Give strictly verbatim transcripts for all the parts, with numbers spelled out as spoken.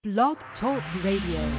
Blog Talk Radio.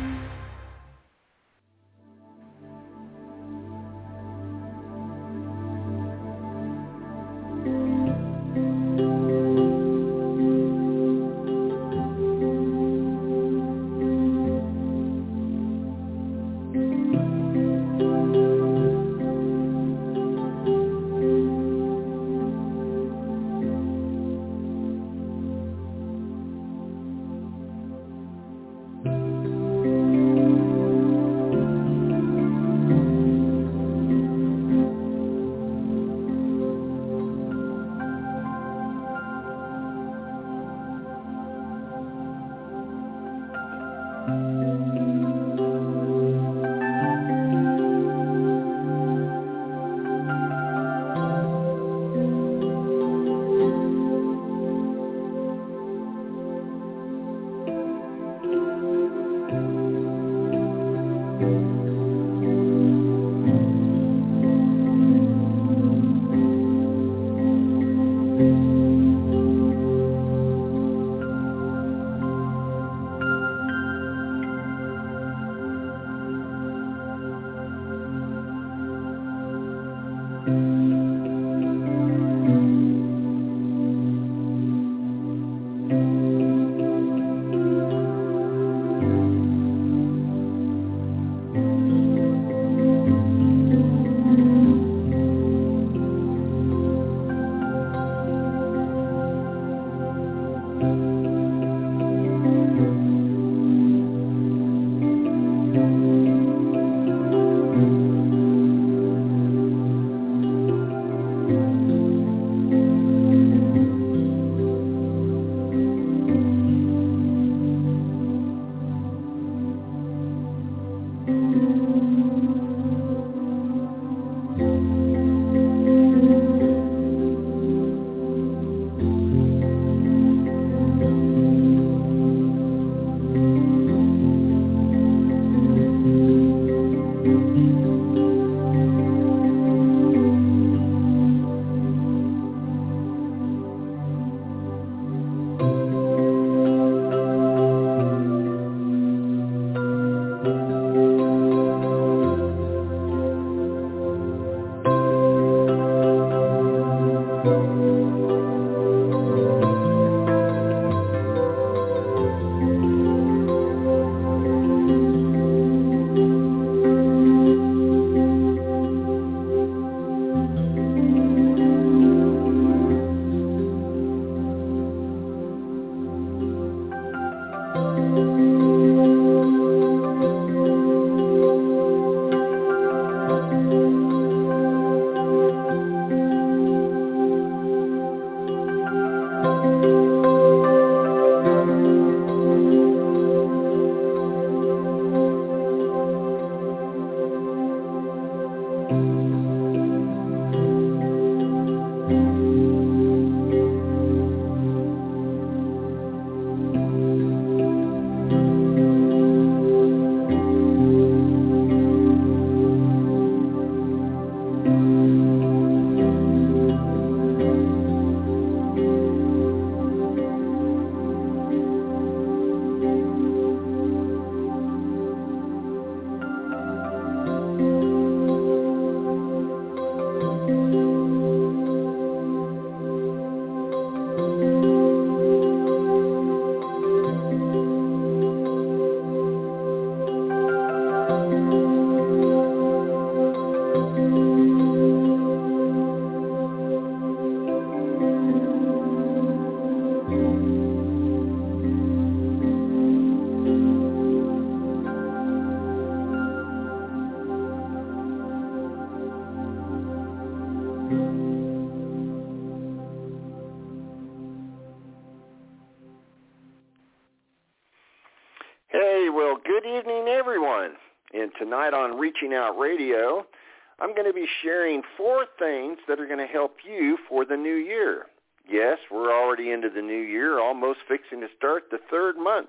Tonight on Reaching Out Radio, I'm going to be sharing four things that are going to help you for the new year. Yes, we're already into the new year, almost fixing to start the third month.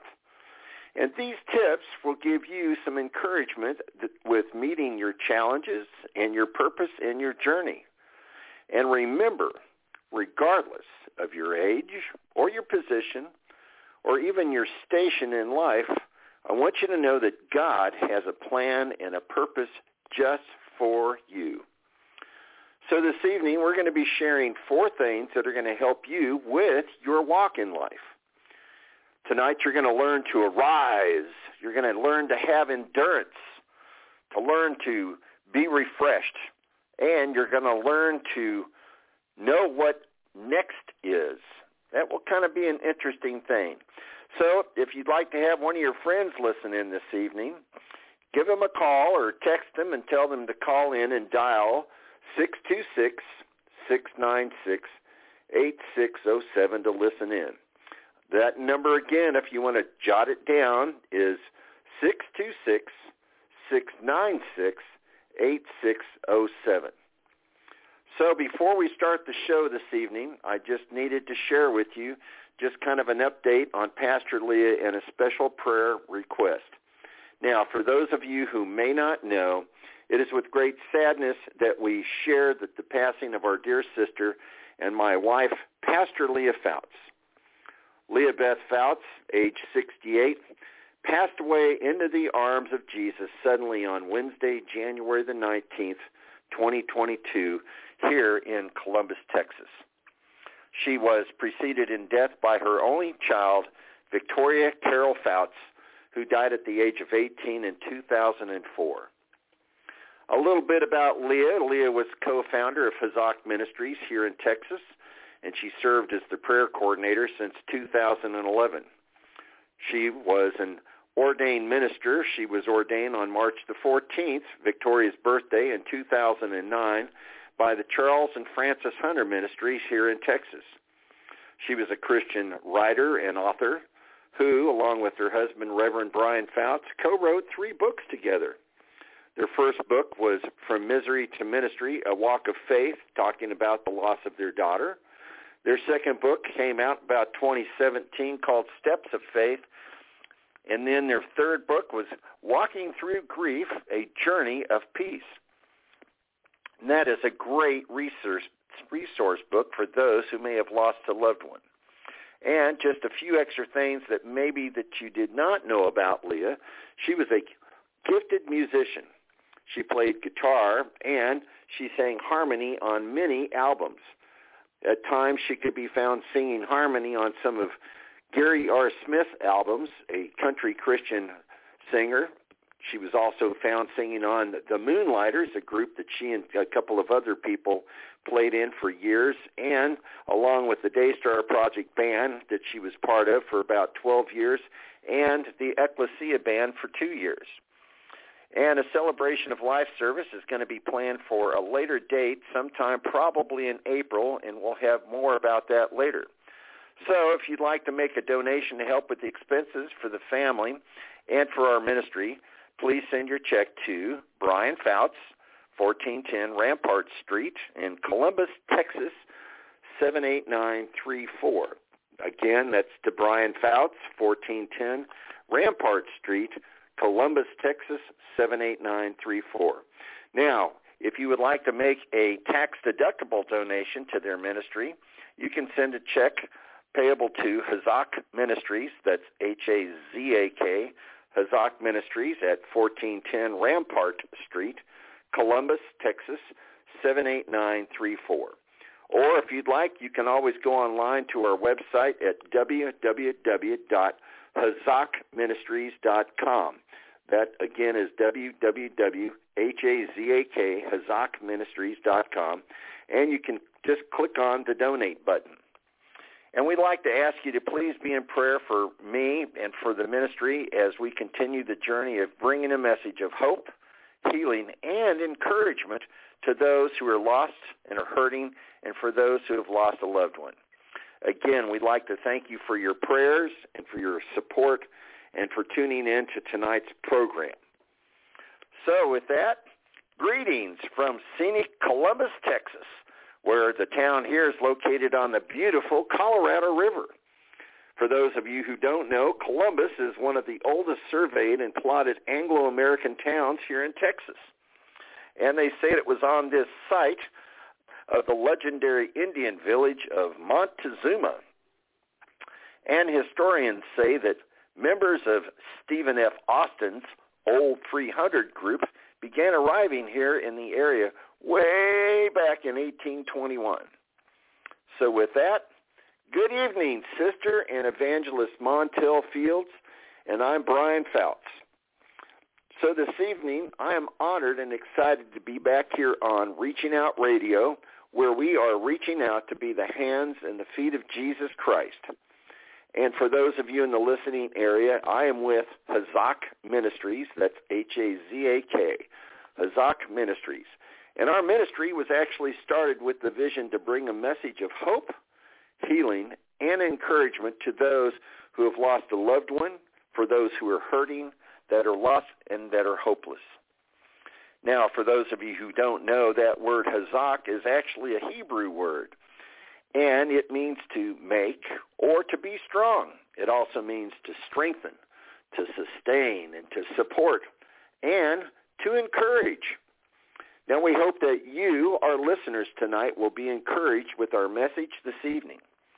And these tips will give you some encouragement with meeting your challenges and your purpose in your journey. And remember, regardless of your age or your position or even your station in life, I want you to know that God has a plan and a purpose just for you. So this evening, we're going to be sharing four things that are going to help you with your walk in life. Tonight, you're going to learn to arise. You're going to learn to have endurance, to learn to be refreshed, and you're going to learn to know what next is. That will kind of be an interesting thing. So if you'd like to have one of your friends listen in this evening, give them a call or text them and tell them to call in and dial six two six, six nine six, eight six zero seven to listen in. That number again, if you want to jot it down, is six two six, six nine six, eight six zero seven. So before we start the show this evening, I just needed to share with you just kind of an update on Pastor Leah and a special prayer request. Now, for those of you who may not know, it is with great sadness that we share that the passing of our dear sister and my wife, Pastor Leah Fouts. Leah Beth Fouts, age sixty-eight, passed away into the arms of Jesus suddenly on Wednesday, January the nineteenth, twenty twenty-two, here in Columbus, Texas. She was preceded in death by her only child, Victoria Carol Fouts, who died at the age of eighteen in two thousand four. A little bit about Leah. Leah was co-founder of Hazak Ministries here in Texas, and she served as the prayer coordinator since two thousand eleven. She was an ordained minister. She was ordained on March the fourteenth, Victoria's birthday, in two thousand nine, by the Charles and Francis Hunter Ministries here in Texas. She was a Christian writer and author who, along with her husband, Reverend Brian Fouts, co-wrote three books together. Their first book was From Misery to Ministry, A Walk of Faith, talking about the loss of their daughter. Their second book came out about twenty seventeen, called Steps of Faith. And then their third book was Walking Through Grief, A Journey of Peace. And that is a great resource, resource book for those who may have lost a loved one. And just a few extra things that maybe that you did not know about Leah. She was a gifted musician. She played guitar, and she sang harmony on many albums. At times, she could be found singing harmony on some of Gary R. Smith's albums, a country Christian singer. She was also found singing on the Moonlighters, a group that she and a couple of other people played in for years, and along with the Daystar Project Band that she was part of for about twelve years, and the Ecclesia Band for two years. And a Celebration of Life service is going to be planned for a later date, sometime probably in April, and we'll have more about that later. So if you'd like to make a donation to help with the expenses for the family and for our ministry, please send your check to Brian Fouts, fourteen ten Rampart Street in Columbus, Texas, seven eight nine three four. Again, that's to Brian Fouts, fourteen ten Rampart Street, Columbus, Texas, seven eight nine three four. Now, if you would like to make a tax-deductible donation to their ministry, you can send a check payable to Hazak Ministries, that's H A Z A K, Hazak Ministries at fourteen ten Rampart Street, Columbus, Texas, seven eight nine three four. Or if you'd like, you can always go online to our website at w w w dot hazak ministries dot com. That, again, is w w w dot hazak ministries dot com, and you can just click on the donate button. And we'd like to ask you to please be in prayer for me and for the ministry as we continue the journey of bringing a message of hope, healing, and encouragement to those who are lost and are hurting, and for those who have lost a loved one. Again, we'd like to thank you for your prayers and for your support and for tuning in to tonight's program. So with that, greetings from scenic Columbus, Texas, where the town here is located on the beautiful Colorado River. For those of you who don't know, Columbus is one of the oldest surveyed and plotted Anglo-American towns here in Texas. And they say it was on this site of the legendary Indian village of Montezuma. And historians say that members of Stephen F. Austin's Old three hundred group began arriving here in the area way back in eighteen twenty-one. So with that, good evening, Sister and Evangelist Montel Fields, and I'm Brian Fouts. So this evening, I am honored and excited to be back here on Reaching Out Radio, where we are reaching out to be the hands and the feet of Jesus Christ. And for those of you in the listening area, I am with Hazak Ministries. That's H A Z A K, Hazak Ministries. And our ministry was actually started with the vision to bring a message of hope, healing, and encouragement to those who have lost a loved one, for those who are hurting, that are lost, and that are hopeless. Now, for those of you who don't know, that word Hazak is actually a Hebrew word, and it means to make or to be strong. It also means to strengthen, to sustain, and to support, and to encourage. Now, we hope that you, our listeners tonight, will be encouraged with our message this evening.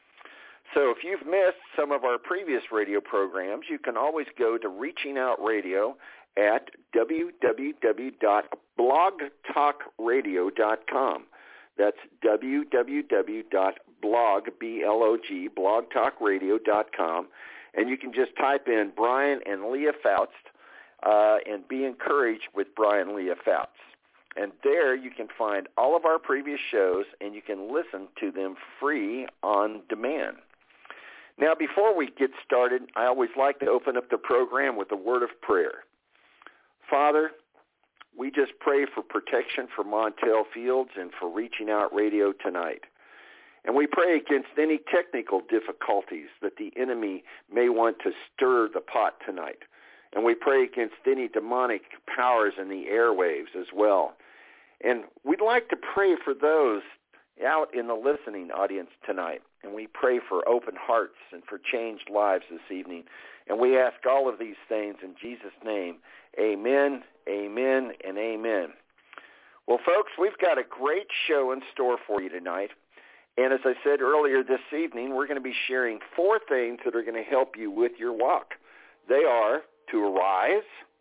So if you've missed some of our previous radio programs, you can always go to Reaching Out Radio at w w w dot blog talk radio dot com. That's w w w dot blog, B L O G, blog talk radio dot com. And you can just type in Brian and Leah Fouts uh, and be encouraged with Brian and Leah Fouts. And there you can find all of our previous shows, and you can listen to them free on demand. Now, before we get started, I always like to open up the program with a word of prayer. Father, we just pray for protection for Montel Fields and for Reaching Out Radio tonight. And we pray against any technical difficulties that the enemy may want to stir the pot tonight. And we pray against any demonic powers in the airwaves as well. And we'd like to pray for those out in the listening audience tonight. And we pray for open hearts and for changed lives this evening. And we ask all of these things in Jesus' name. Amen, amen, and amen. Well, folks, we've got a great show in store for you tonight. And as I said earlier this evening, we're going to be sharing four things that are going to help you with your walk. They are to arise,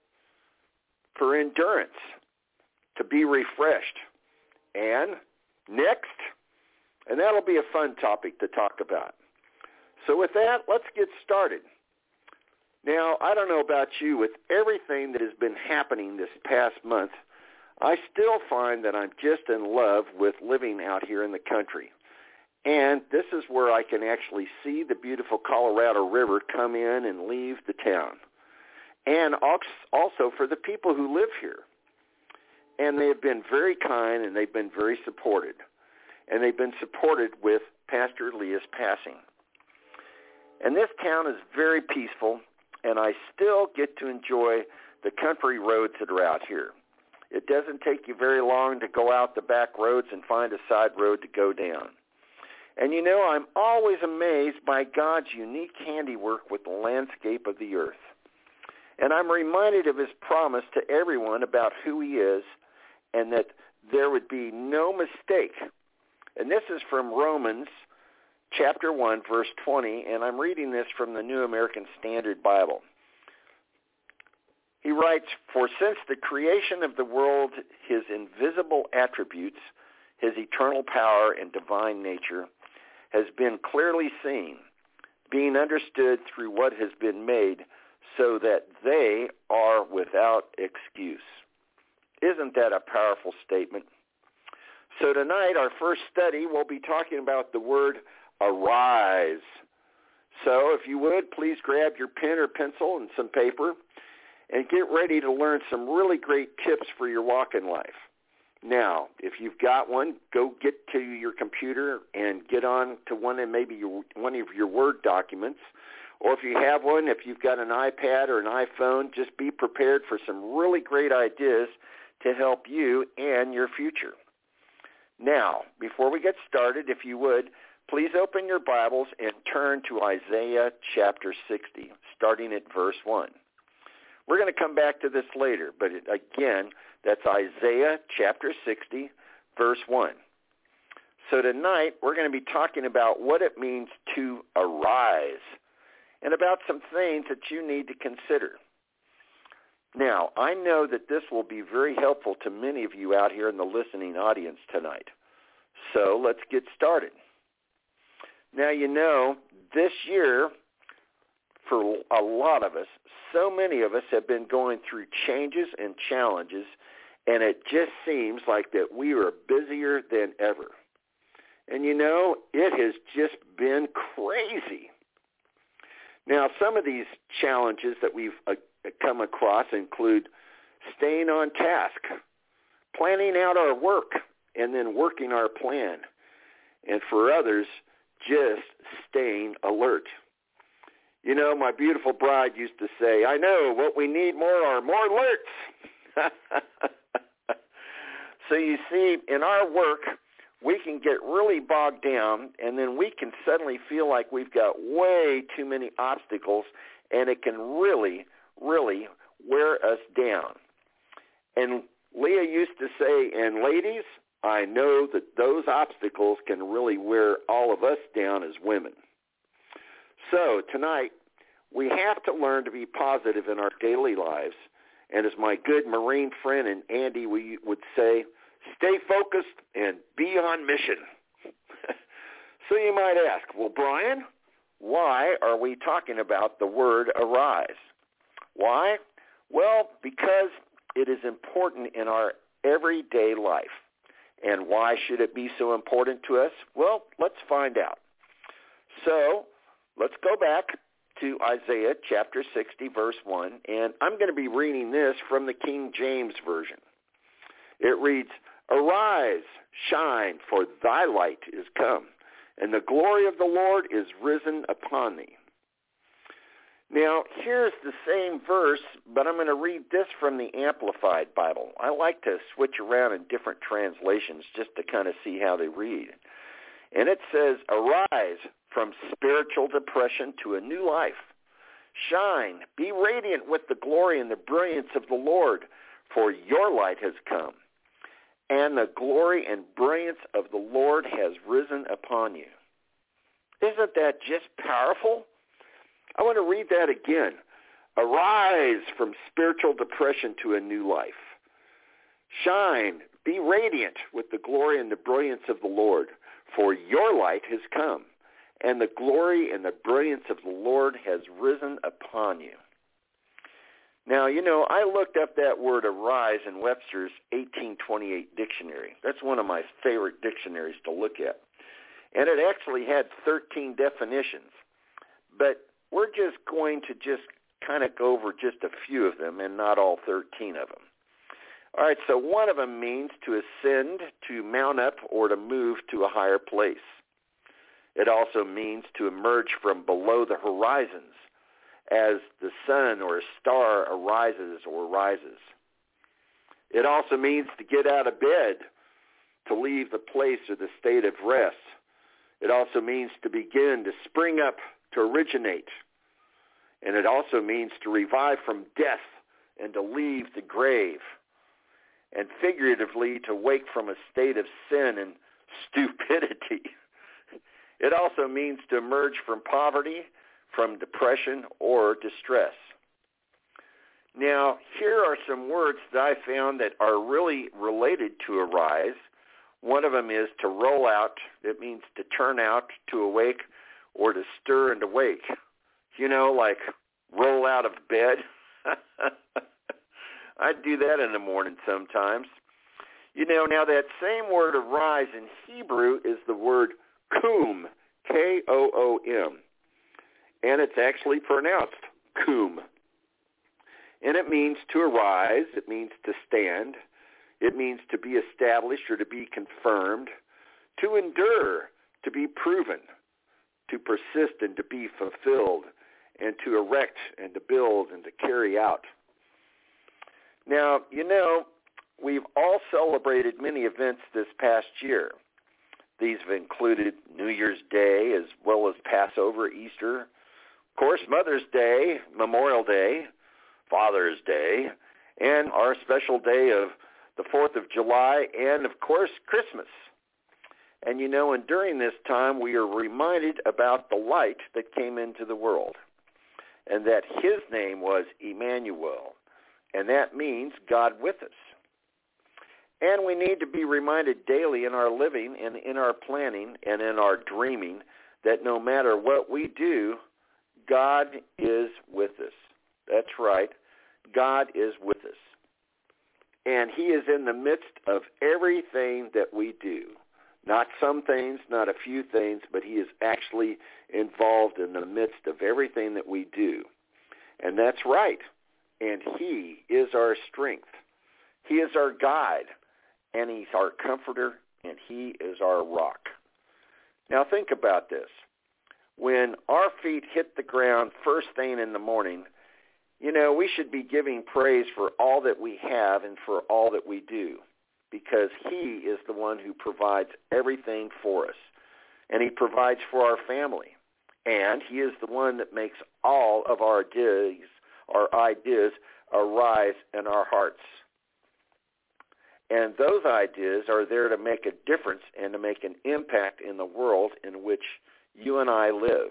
for endurance, to be refreshed, and next, and that'll be a fun topic to talk about. So with that, let's get started. Now, I don't know about you, with everything that has been happening this past month, I still find that I'm just in love with living out here in the country. And this is where I can actually see the beautiful Colorado River come in and leave the town. And also for the people who live here. And they have been very kind, and they've been very supported. And they've been supported with Pastor Leah's passing. And this town is very peaceful, and I still get to enjoy the country roads that are out here. It doesn't take you very long to go out the back roads and find a side road to go down. And you know, I'm always amazed by God's unique handiwork with the landscape of the earth. And I'm reminded of his promise to everyone about who he is, and that there would be no mistake. And this is from Romans chapter one, verse twenty, and I'm reading this from the New American Standard Bible. He writes, "For since the creation of the world, his invisible attributes, his eternal power and divine nature, has been clearly seen, being understood through what has been made, so that they are without excuse." Isn't that a powerful statement? So tonight, our first study, we'll be talking about the word arise. So if you would, please grab your pen or pencil and some paper and get ready to learn some really great tips for your walk in life. Now, if you've got one, go get to your computer and get on to one of maybe your, one of your Word documents. Or if you have one, if you've got an iPad or an iPhone, just be prepared for some really great ideas to help you and your future. Now, before we get started, if you would, please open your Bibles and turn to Isaiah chapter sixty, starting at verse one. We're going to come back to this later, but it, again, that's Isaiah chapter sixty, verse one. So tonight, we're going to be talking about what it means to arise. and about some things that you need to consider. Now, I know that this will be very helpful to many of you out here in the listening audience tonight. So let's get started. Now, you know, this year, for a lot of us, so many of us have been going through changes and challenges, and it just seems like that we are busier than ever. And, you know, it has just been crazy. Now, some of these challenges that we've uh, come across include staying on task, planning out our work, and then working our plan. And for others, just staying alert. You know, my beautiful bride used to say, I know what we need more are more alerts. So you see, in our work, we can get really bogged down, and then we can suddenly feel like we've got way too many obstacles, and it can really, really wear us down. And Leah used to say, and ladies, I know that those obstacles can really wear all of us down as women. So tonight, we have to learn to be positive in our daily lives. And as my good Marine friend and Andy we would say, stay focused and be on mission. So you might ask, well, Brian, why are we talking about the word arise? Why? Well, because it is important in our everyday life. And why should it be so important to us? Well, let's find out. So let's go back to Isaiah chapter sixty, verse one, and I'm going to be reading this from the King James Version. It reads, Arise, shine, for thy light is come, and the glory of the Lord is risen upon thee. Now, here's the same verse, but I'm going to read this from the Amplified Bible. I like to switch around in different translations just to kind of see how they read. And it says, Arise from spiritual depression to a new life. Shine, be radiant with the glory and the brilliance of the Lord, for your light has come, and the glory and brilliance of the Lord has risen upon you. Isn't that just powerful? I want to read that again. Arise from spiritual depression to a new life. Shine, be radiant with the glory and the brilliance of the Lord, for your light has come, and the glory and the brilliance of the Lord has risen upon you. Now, you know, I looked up that word arise in Webster's eighteen twenty-eight dictionary. That's one of my favorite dictionaries to look at. And it actually had thirteen definitions. But we're just going to just kind of go over just a few of them and not all thirteen of them. All right, so one of them means to ascend, to mount up, or to move to a higher place. It also means to emerge from below the horizons as the sun or a star arises or rises. It also means to get out of bed, to leave the place or the state of rest. It also means to begin, to spring up, to originate. And it also means to revive from death and to leave the grave. And figuratively, to wake from a state of sin and stupidity. It also means to emerge from poverty, from depression, or distress. Now, here are some words that I found that are really related to arise. One of them is to roll out. It means to turn out, to awake, or to stir and awake. You know, like roll out of bed. I do that in the morning sometimes. You know, now that same word arise in Hebrew is the word koom, K O O M. And it's actually pronounced koom. And it means to arise. It means to stand. It means to be established or to be confirmed. To endure, to be proven. To persist and to be fulfilled. And to erect and to build and to carry out. Now, you know, we've all celebrated many events this past year. These have included New Year's Day as well as Passover, Easter, of course, Mother's Day, Memorial Day, Father's Day, and our special day of the fourth of July, and, of course, Christmas. And, you know, and during this time, we are reminded about the light that came into the world. and that his name was Emmanuel, and that means God with us. And we need to be reminded daily in our living and in our planning and in our dreaming that no matter what we do, God is with us. That's right. God is with us. And he is in the midst of everything that we do. Not some things, not a few things, but he is actually involved in the midst of everything that we do. And that's right. And he is our strength. He is our guide. And he's our comforter, and he is our rock. Now think about this. When our feet hit the ground first thing in the morning, you know, we should be giving praise for all that we have and for all that we do, because he is the one who provides everything for us, and he provides for our family, and he is the one that makes all of our ideas, our ideas arise in our hearts. And those ideas are there to make a difference and to make an impact in the world in which you and I live.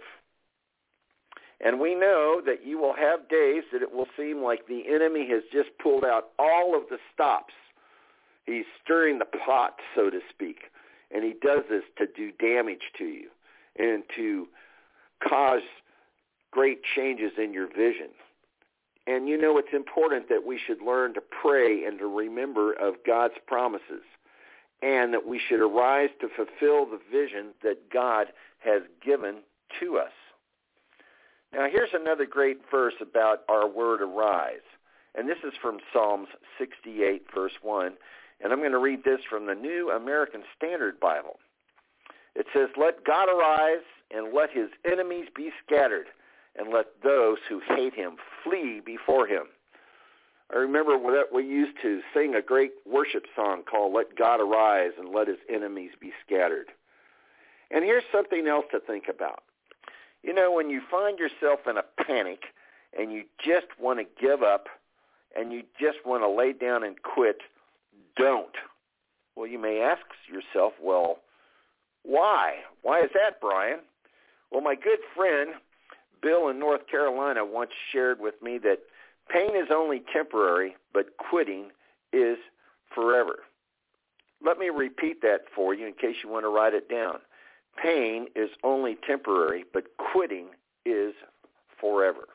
And we know that you will have days that it will seem like the enemy has just pulled out all of the stops. He's stirring the pot, so to speak, and he does this to do damage to you and to cause great changes in your vision. And you know, it's important that we should learn to pray and to remember of God's promises, and that we should arise to fulfill the vision that God has given to us. Now, here's another great verse about our word arise, and this is from Psalms sixty-eight, verse one, and I'm going to read this from the New American Standard Bible. It says, "Let God arise, and let his enemies be scattered, and let those who hate him flee before him." I remember that we used to sing a great worship song called "Let God Arise and Let His Enemies Be Scattered." And here's something else to think about. You know, when you find yourself in a panic and you just want to give up and you just want to lay down and quit, don't. Well, you may ask yourself, well, why? Why is that, Brian? Well, my good friend Bill in North Carolina once shared with me that pain is only temporary, but quitting is forever. Let me repeat that for you in case you want to write it down. Pain is only temporary, but quitting is forever.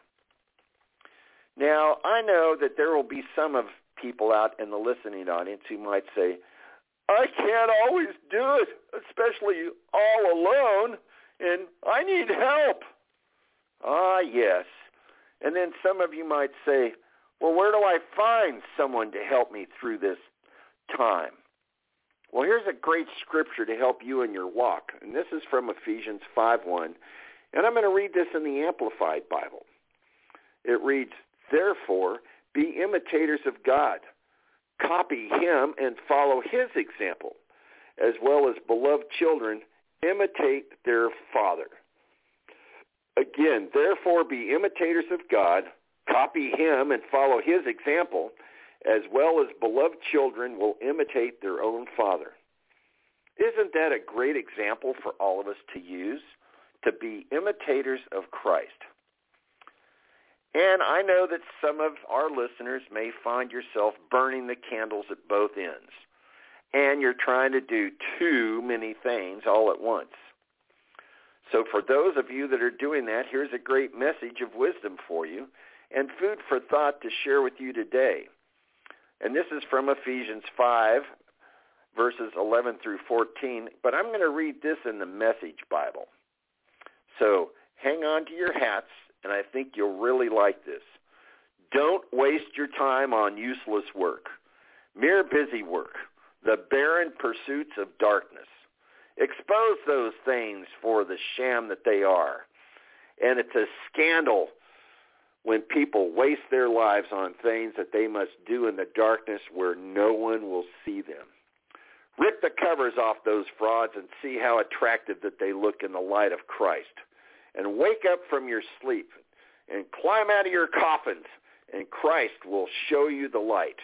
Now, I know that there will be some of people out in the listening audience who might say, I can't always do it, especially all alone, and I need help. Ah, yes. And then some of you might say, well, where do I find someone to help me through this time? Well, here's a great scripture to help you in your walk, and this is from Ephesians five one, and I'm going to read this in the Amplified Bible. It reads, "Therefore, be imitators of God. Copy him and follow his example. As well as beloved children, imitate their father." Again, therefore be imitators of God, copy him and follow his example, as well as beloved children will imitate their own father. Isn't that a great example for all of us to use, to be imitators of Christ? And I know that some of our listeners may find yourself burning the candles at both ends, and you're trying to do too many things all at once. So for those of you that are doing that, here's a great message of wisdom for you and food for thought to share with you today. And this is from Ephesians five, verses eleven through fourteen, but I'm going to read this in the Message Bible. So hang on to your hats, and I think you'll really like this. Don't waste your time on useless work, mere busy work, the barren pursuits of darkness. Expose those things for the sham that they are. And it's a scandal when people waste their lives on things that they must do in the darkness where no one will see them. Rip the covers off those frauds and see how attractive that they look in the light of Christ. And wake up from your sleep and climb out of your coffins, and Christ will show you the light.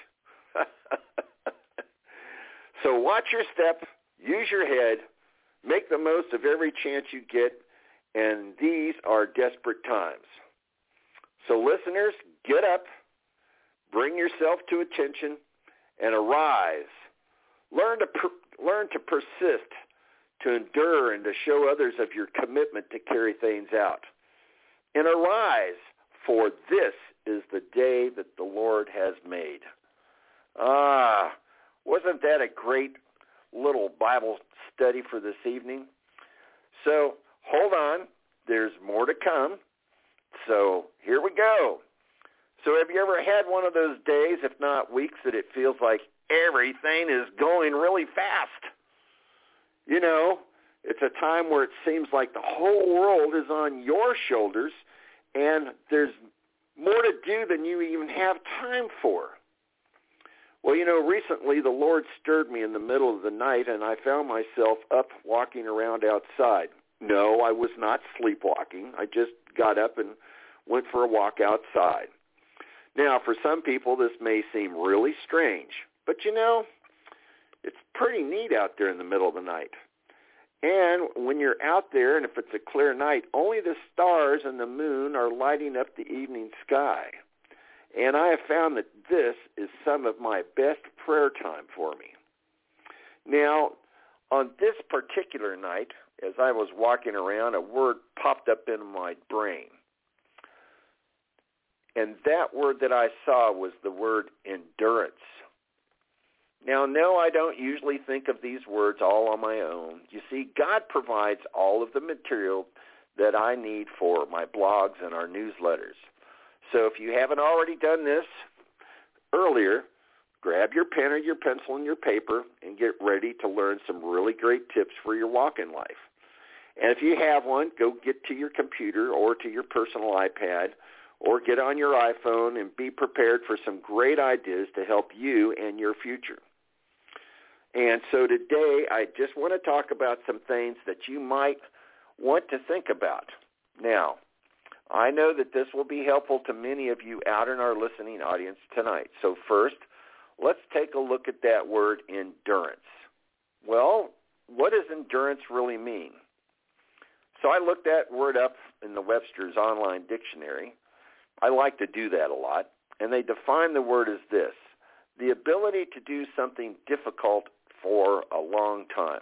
So watch your step, use your head, make the most of every chance you get, and these are desperate times. So listeners, get up, bring yourself to attention, and arise. Learn to per- learn to persist, to endure, and to show others of your commitment to carry things out. And arise, for this is the day that the Lord has made. Ah, wasn't that a great little Bible study for this evening? So hold on, there's more to come. So here we go. So have you ever had one of those days, if not weeks, that it feels like everything is going really fast? You know, it's a time where it seems like the whole world is on your shoulders and there's more to do than you even have time for. Well, you know, recently the Lord stirred me in the middle of the night and I found myself up walking around outside. No, I was not sleepwalking. I just got up and went for a walk outside. Now, for some people, this may seem really strange, but you know, it's pretty neat out there in the middle of the night. And when you're out there, and if it's a clear night, only the stars and the moon are lighting up the evening sky. And I have found that this is some of my best prayer time for me. Now, on this particular night, as I was walking around, a word popped up in my brain. And that word that I saw was the word endurance. Now, no, I don't usually think of these words all on my own. You see, God provides all of the material that I need for my blogs and our newsletters. So if you haven't already done this earlier, grab your pen or your pencil and your paper and get ready to learn some really great tips for your walk in life. And if you have one, go get to your computer or to your personal iPad or get on your iPhone and be prepared for some great ideas to help you and your future. And so today I just want to talk about some things that you might want to think about. Now, I know that this will be helpful to many of you out in our listening audience tonight. So first, let's take a look at that word endurance. Well, what does endurance really mean? So I looked that word up in the Webster's online dictionary. I like to do that a lot. And they define the word as this: the ability to do something difficult for a long time.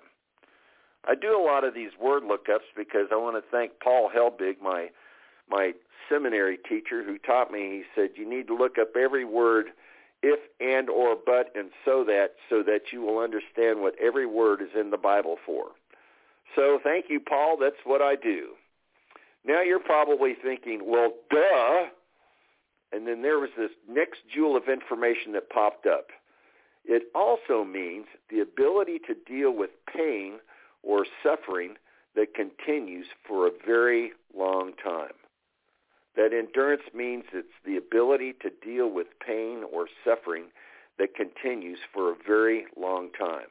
I do a lot of these word lookups because I want to thank Paul Helbig, my my seminary teacher, who taught me. He said, you need to look up every word, if, and, or, but, and so that, so that you will understand what every word is in the Bible for. So thank you, Paul. That's what I do. Now you're probably thinking, well, duh. And then there was this next jewel of information that popped up. It also means the ability to deal with pain or suffering that continues for a very long time. That endurance means it's the ability to deal with pain or suffering that continues for a very long time.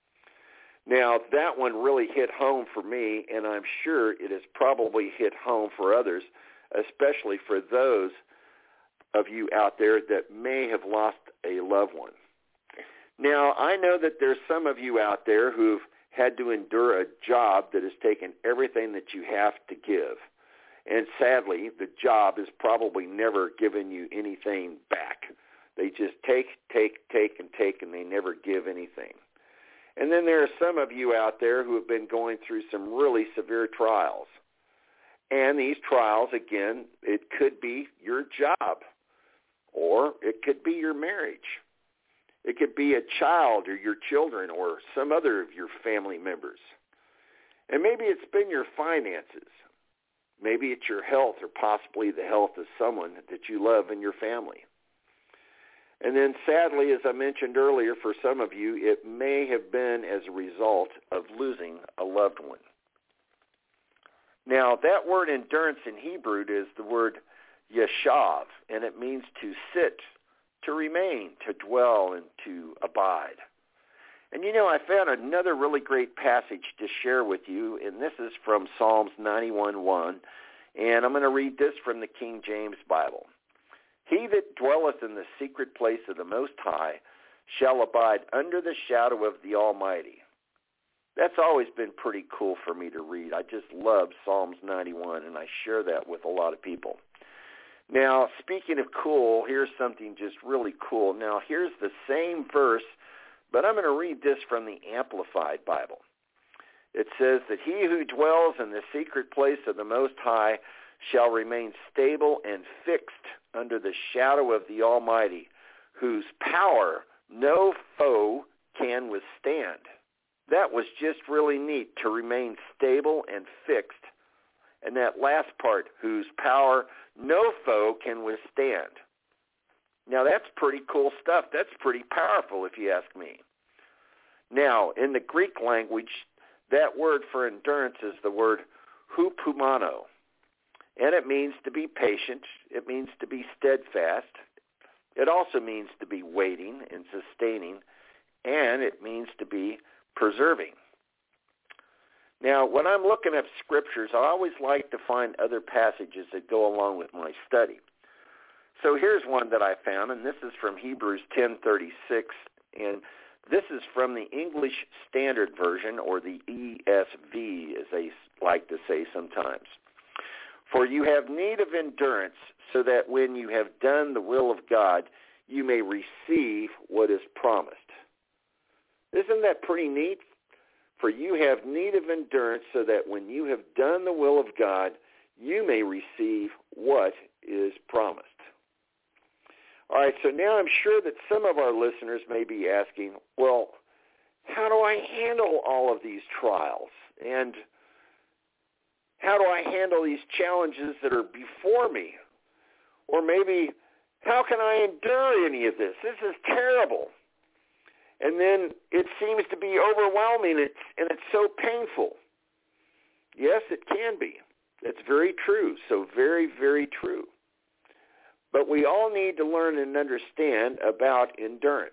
Now, that one really hit home for me, and I'm sure it has probably hit home for others, especially for those of you out there that may have lost a loved one. Now, I know that there's some of you out there who've had to endure a job that has taken everything that you have to give. And sadly, the job has probably never given you anything back. They just take, take, take, and take, and they never give anything. And then there are some of you out there who have been going through some really severe trials. And these trials, again, it could be your job, or it could be your marriage. It could be a child or your children or some other of your family members. And maybe it's been your finances. Maybe it's your health or possibly the health of someone that you love in your family. And then sadly, as I mentioned earlier, for some of you, it may have been as a result of losing a loved one. Now, that word endurance in Hebrew is the word yeshav, and it means to sit, to remain, to dwell, and to abide. And you know, I found another really great passage to share with you, and this is from Psalms ninety-one one, and I'm going to read this from the King James Bible. He that dwelleth in the secret place of the Most High shall abide under the shadow of the Almighty. That's always been pretty cool for me to read. I just love Psalms ninety-one, and I share that with a lot of people. Now, speaking of cool, here's something just really cool. Now, here's the same verse, but I'm going to read this from the Amplified Bible. It says that he who dwells in the secret place of the Most High shall remain stable and fixed under the shadow of the Almighty, whose power no foe can withstand. That was just really neat, to remain stable and fixed. And that last part, whose power no foe can withstand. Now, that's pretty cool stuff. That's pretty powerful, if you ask me. Now, in the Greek language, that word for endurance is the word hupomano. And it means to be patient. It means to be steadfast. It also means to be waiting and sustaining. And it means to be preserving. Now, when I'm looking up scriptures, I always like to find other passages that go along with my study. So here's one that I found, and this is from Hebrews ten thirty-six, and this is from the English Standard Version, or the E S V, as they like to say sometimes. For you have need of endurance, so that when you have done the will of God, you may receive what is promised. Isn't that pretty neat? For you have need of endurance, so that when you have done the will of God, you may receive what is promised. All right, so now I'm sure that some of our listeners may be asking, well, how do I handle all of these trials? And how do I handle these challenges that are before me? Or maybe, how can I endure any of this? This is terrible. And then it seems to be overwhelming, and it's so painful. Yes, it can be. It's very true. So very, very true. But we all need to learn and understand about endurance.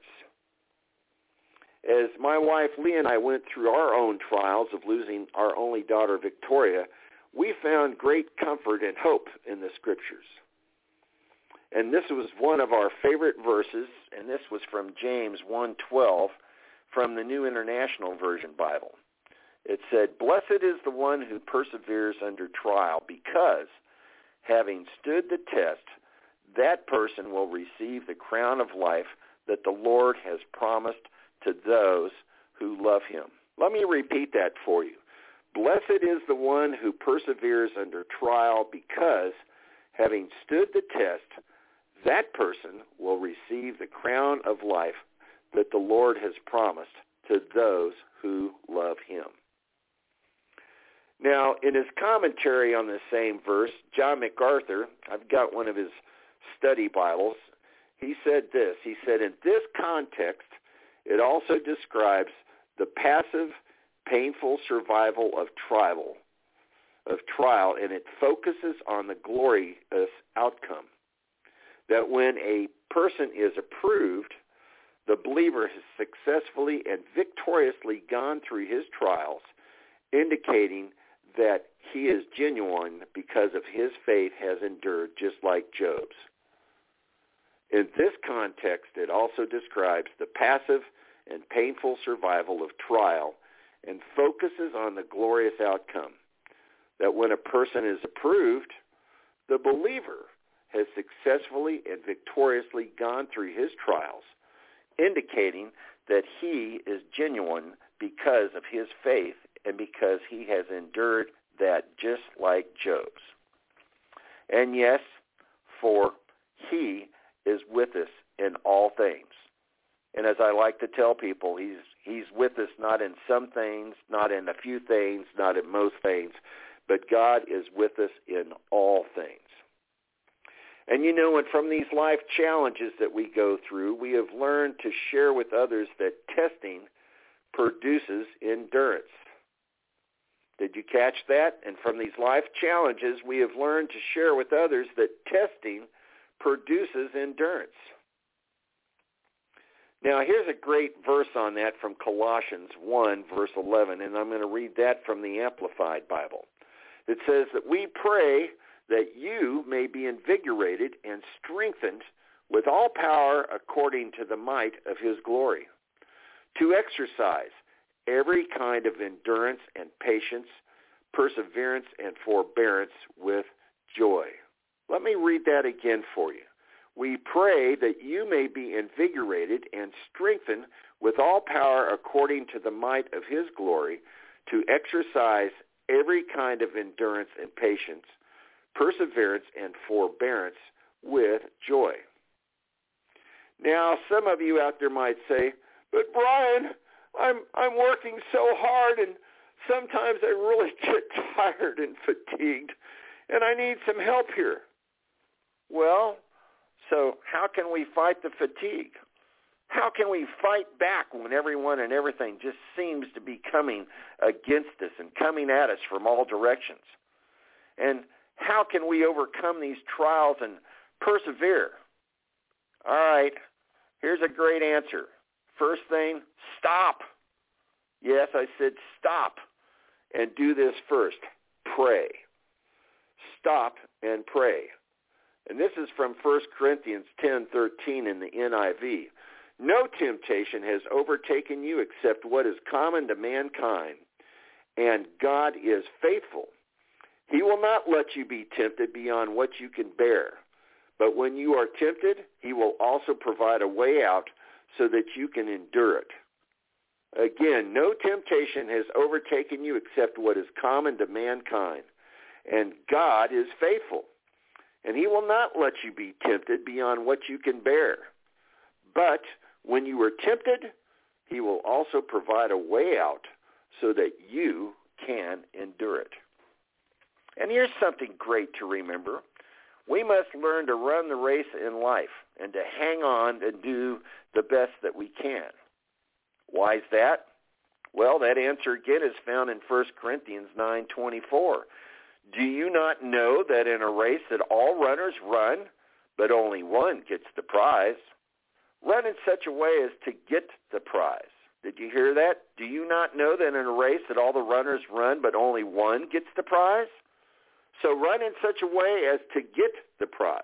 As my wife Leah and I went through our own trials of losing our only daughter Victoria, we found great comfort and hope in the scriptures. And this was one of our favorite verses, and this was from James one twelve from the New International Version Bible. It said, "Blessed is the one who perseveres under trial, because, having stood the test, that person will receive the crown of life that the Lord has promised to those who love him." Let me repeat that for you. Blessed is the one who perseveres under trial, because, having stood the test, that person will receive the crown of life that the Lord has promised to those who love him. Now, in his commentary on the same verse, John MacArthur, I've got one of his study Bibles, he said this. He said, in this context, it also describes the passive, painful survival of trial, of trial, and it focuses on the glorious outcome. That when a person is approved, the believer has successfully and victoriously gone through his trials, indicating that he is genuine because of his faith has endured, just like Job's. In this context, it also describes the passive and painful survival of trial and focuses on the glorious outcome. That when a person is approved, the believer has successfully and victoriously gone through his trials, indicating that he is genuine because of his faith and because he has endured that just like Job's. And yes, for he is with us in all things. And as I like to tell people, he's he's with us not in some things, not in a few things, not in most things, but God is with us in all things. And you know, and from these life challenges that we go through, we have learned to share with others that testing produces endurance. Did you catch that? And from these life challenges, we have learned to share with others that testing produces endurance. Now, here's a great verse on that from Colossians one, verse eleven, and I'm going to read that from the Amplified Bible. It says that we pray that you may be invigorated and strengthened with all power according to the might of his glory, to exercise every kind of endurance and patience, perseverance and forbearance with joy. Let me read that again for you. We pray that you may be invigorated and strengthened with all power according to the might of his glory, to exercise every kind of endurance and patience, perseverance and forbearance with joy. Now, some of you out there might say, but Brian, I'm I'm working so hard, and sometimes I really get tired and fatigued, and I need some help here. Well, so how can we fight the fatigue? How can we fight back when everyone and everything just seems to be coming against us and coming at us from all directions? And how can we overcome these trials and persevere? All right, here's a great answer. First thing, stop. Yes, I said stop and do this first. Pray. Stop and pray. And this is from First Corinthians ten thirteen in the N I V. No temptation has overtaken you except what is common to mankind, and God is faithful. He will not let you be tempted beyond what you can bear. But when you are tempted, he will also provide a way out so that you can endure it. Again, no temptation has overtaken you except what is common to mankind, and God is faithful. And he will not let you be tempted beyond what you can bear. But when you are tempted, he will also provide a way out so that you can endure it. And here's something great to remember. We must learn to run the race in life and to hang on and do the best that we can. Why is that? Well, that answer again is found in First Corinthians nine twenty-four. Do you not know that in a race that all runners run, but only one gets the prize? Run in such a way as to get the prize. Did you hear that? Do you not know that in a race that all the runners run, but only one gets the prize? So run in such a way as to get the prize.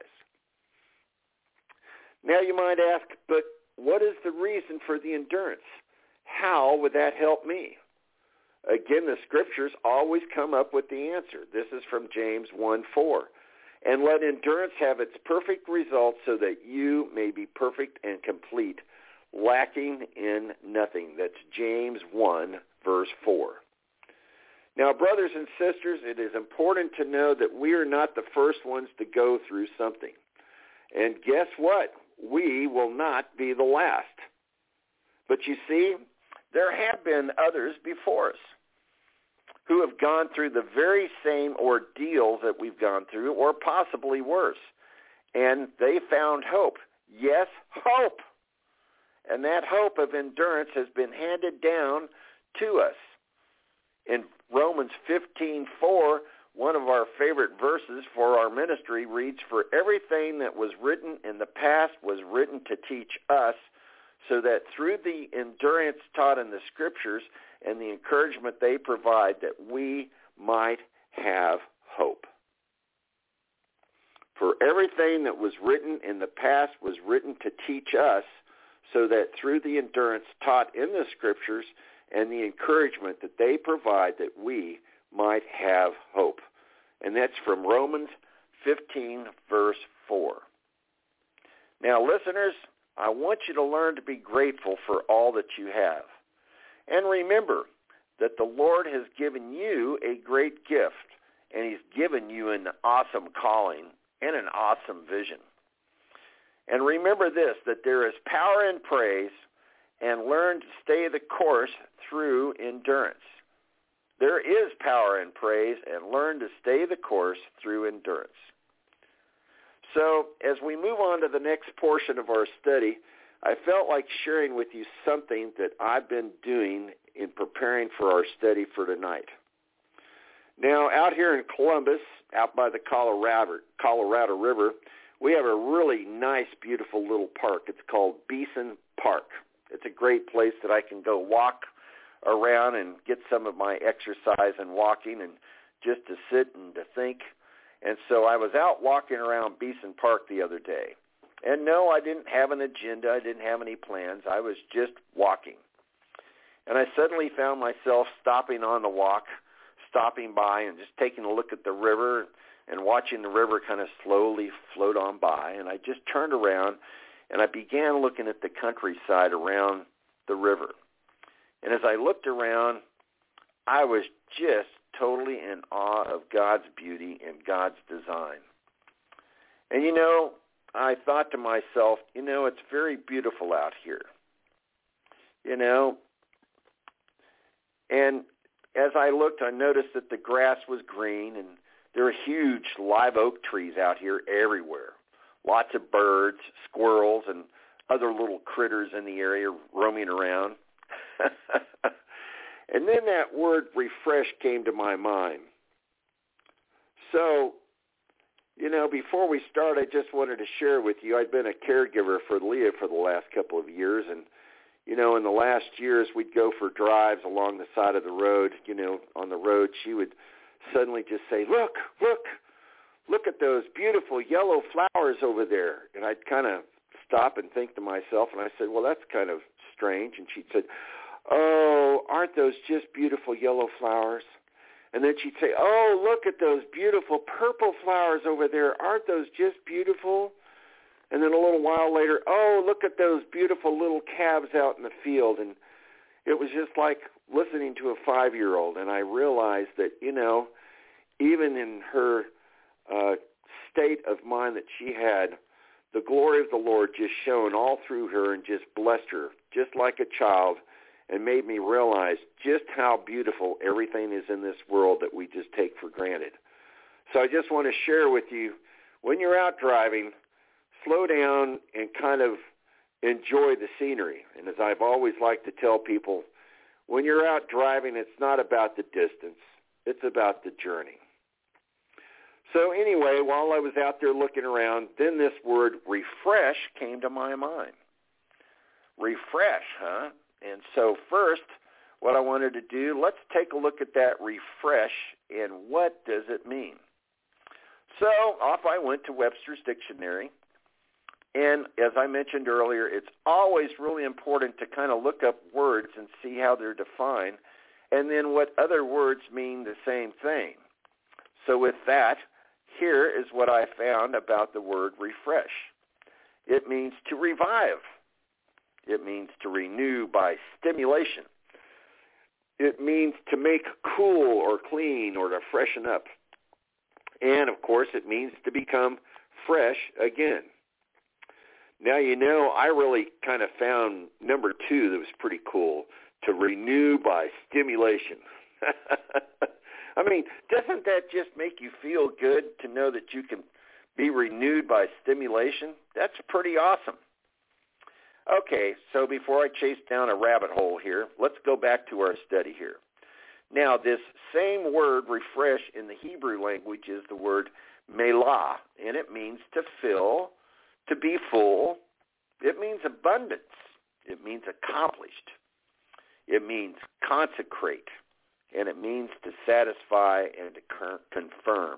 Now you might ask, but what is the reason for the endurance? How would that help me? Again, the scriptures always come up with the answer. This is from James one four. And let endurance have its perfect result so that you may be perfect and complete, lacking in nothing. That's James one, verse four. Now, brothers and sisters, it is important to know that we are not the first ones to go through something. And guess what? We will not be the last. But you see, there have been others before us who have gone through the very same ordeals that we've gone through, or possibly worse. And they found hope. Yes, hope. And that hope of endurance has been handed down to us. In Romans fifteen four, one of our favorite verses for our ministry reads, "For everything that was written in the past was written to teach us, so that through the endurance taught in the Scriptures and the encouragement they provide, that we might have hope." For everything that was written in the past was written to teach us, so that through the endurance taught in the Scriptures and the encouragement that they provide, that we might have hope. And that's from Romans fifteen, verse four. Now, listeners, I want you to learn to be grateful for all that you have. And remember that the Lord has given you a great gift, and he's given you an awesome calling and an awesome vision. And remember this, that there is power in praise, and learn to stay the course through endurance. There is power in praise, and learn to stay the course through endurance. So as we move on to the next portion of our study, I felt like sharing with you something that I've been doing in preparing for our study for tonight. Now, out here in Columbus, out by the Colorado, Colorado River, we have a really nice, beautiful little park. It's called Beeson Park. It's a great place that I can go walk around and get some of my exercise and walking and just to sit and to think. And so I was out walking around Beeson Park the other day. And no, I didn't have an agenda. I didn't have any plans. I was just walking. And I suddenly found myself stopping on the walk, stopping by and just taking a look at the river, and watching the river kind of slowly float on by. And I just turned around, and I began looking at the countryside around the river. And as I looked around, I was just totally in awe of God's beauty and God's design. And, you know, I thought to myself, you know, it's very beautiful out here. You know, and as I looked, I noticed that the grass was green, and there are huge live oak trees out here everywhere. Lots of birds, squirrels, and other little critters in the area roaming around. And then that word refresh came to my mind. So, you know, before we start, I just wanted to share with you, I've been a caregiver for Leah for the last couple of years, and you know, in the last years, we'd go for drives along the side of the road. You know, on the road, she would suddenly just say, look, look, look at those beautiful yellow flowers over there. And I'd kind of stop and think to myself, and I said, well, that's kind of strange. And she'd say, oh, aren't those just beautiful yellow flowers? And then she'd say, oh, look at those beautiful purple flowers over there. Aren't those just beautiful? And then a little while later, oh, look at those beautiful little calves out in the field. And it was just like listening to a five-year-old. And I realized that, you know, even in her uh, state of mind that she had, the glory of the Lord just shone all through her and just blessed her, just like a child, and made me realize just how beautiful everything is in this world that we just take for granted. So I just want to share with you, when you're out driving, slow down and kind of enjoy the scenery. And as I've always liked to tell people, when you're out driving, it's not about the distance. It's about the journey. So anyway, while I was out there looking around, then this word refresh came to my mind. Refresh, huh? And so first, what I wanted to do, let's take a look at that refresh and what does it mean. So off I went to Webster's Dictionary. And as I mentioned earlier, it's always really important to kind of look up words and see how they're defined, and then what other words mean the same thing. So with that, here is what I found about the word refresh. It means to revive. It means to renew by stimulation. It means to make cool or clean or to freshen up. And, of course, it means to become fresh again. Now, you know, I really kind of found number two that was pretty cool, to renew by stimulation. I mean, doesn't that just make you feel good to know that you can be renewed by stimulation? That's pretty awesome. Okay, so before I chase down a rabbit hole here, let's go back to our study here. Now, this same word, refresh, in the Hebrew language is the word melah, and it means to fill, to be full. It means abundance. It means accomplished. It means consecrate. And it means to satisfy and to confirm.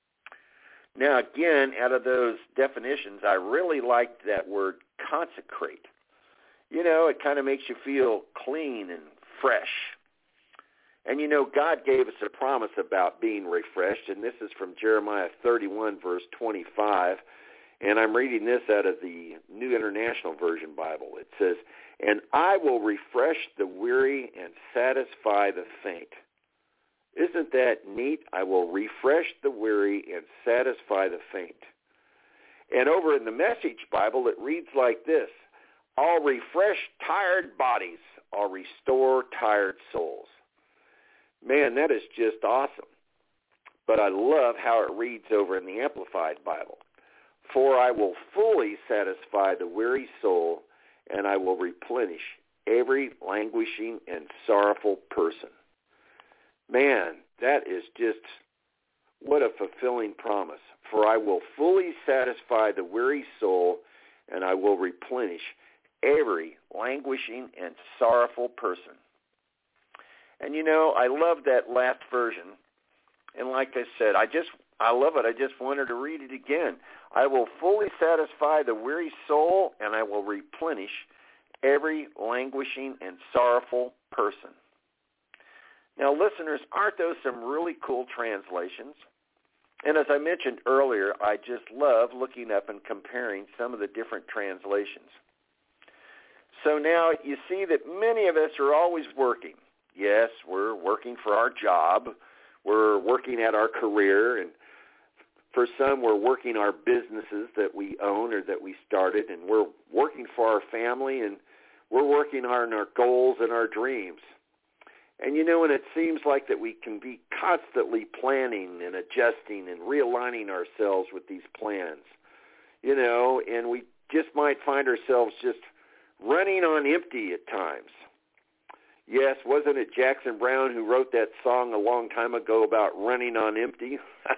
Now, again, out of those definitions, I really liked that word consecrate. You know, it kind of makes you feel clean and fresh. And, you know, God gave us a promise about being refreshed, and this is from Jeremiah thirty-one, verse twenty-five. And I'm reading this out of the New International Version Bible. It says, and I will refresh the weary and satisfy the faint. Isn't that neat? I will refresh the weary and satisfy the faint. And over in the Message Bible, it reads like this, I'll refresh tired bodies. I'll restore tired souls. Man, that is just awesome. But I love how it reads over in the Amplified Bible. For I will fully satisfy the weary soul, and I will replenish every languishing and sorrowful person. Man, that is just, what a fulfilling promise. For I will fully satisfy the weary soul, and I will replenish every languishing and sorrowful person. And you know, I love that last version. And like I said, I just, I love it. I just wanted to read it again. I will fully satisfy the weary soul, and I will replenish every languishing and sorrowful person. Now, listeners, aren't those some really cool translations? And as I mentioned earlier, I just love looking up and comparing some of the different translations. So now you see that many of us are always working. Yes, we're working for our job. We're working at our career. And for some, we're working our businesses that we own or that we started. And we're working for our family. And we're working on our goals and our dreams. And, you know, and it seems like that we can be constantly planning and adjusting and realigning ourselves with these plans, you know, and we just might find ourselves just running on empty at times. Yes, wasn't it Jackson Browne who wrote that song a long time ago about running on empty?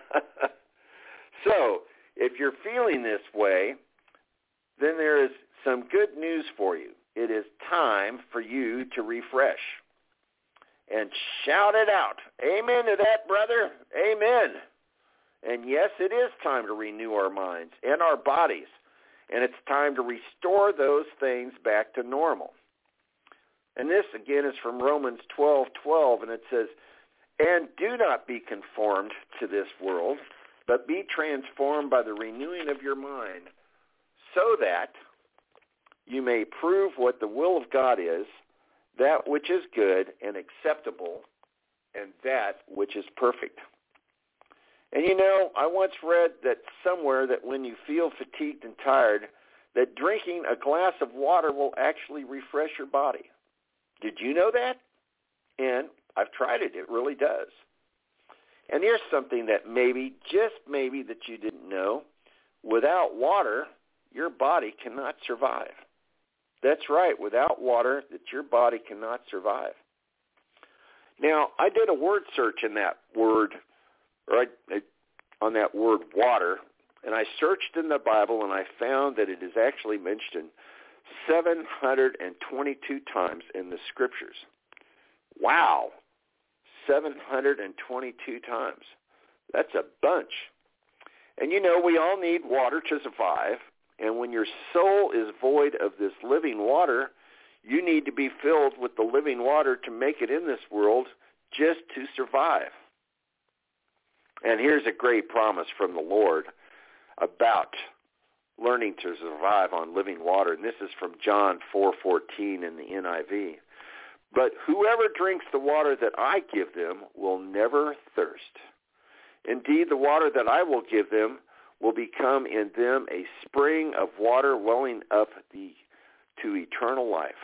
So if you're feeling this way, then there is some good news for you. It is time for you to refresh. And shout it out. Amen to that, brother. Amen. And yes, it is time to renew our minds and our bodies. And it's time to restore those things back to normal. And this, again, is from Romans twelve twelve, and it says, "And do not be conformed to this world, but be transformed by the renewing of your mind, so that you may prove what the will of God is, that which is good and acceptable, and that which is perfect." And you know, I once read that somewhere that when you feel fatigued and tired, that drinking a glass of water will actually refresh your body. Did you know that? And I've tried it. It really does. And here's something that maybe, just maybe, that you didn't know. Without water, your body cannot survive. That's right. Without water, that your body cannot survive. Now, I did a word search in that word, or I, I, on that word water, and I searched in the Bible, and I found that it is actually mentioned seven hundred twenty-two times in the Scriptures. Wow, seven hundred twenty-two times. That's a bunch. And you know, we all need water to survive. And when your soul is void of this living water, you need to be filled with the living water to make it in this world just to survive. And here's a great promise from the Lord about learning to survive on living water. And this is from John four fourteen in the N I V. "But whoever drinks the water that I give them will never thirst. Indeed, the water that I will give them will become in them a spring of water welling up the, to eternal life.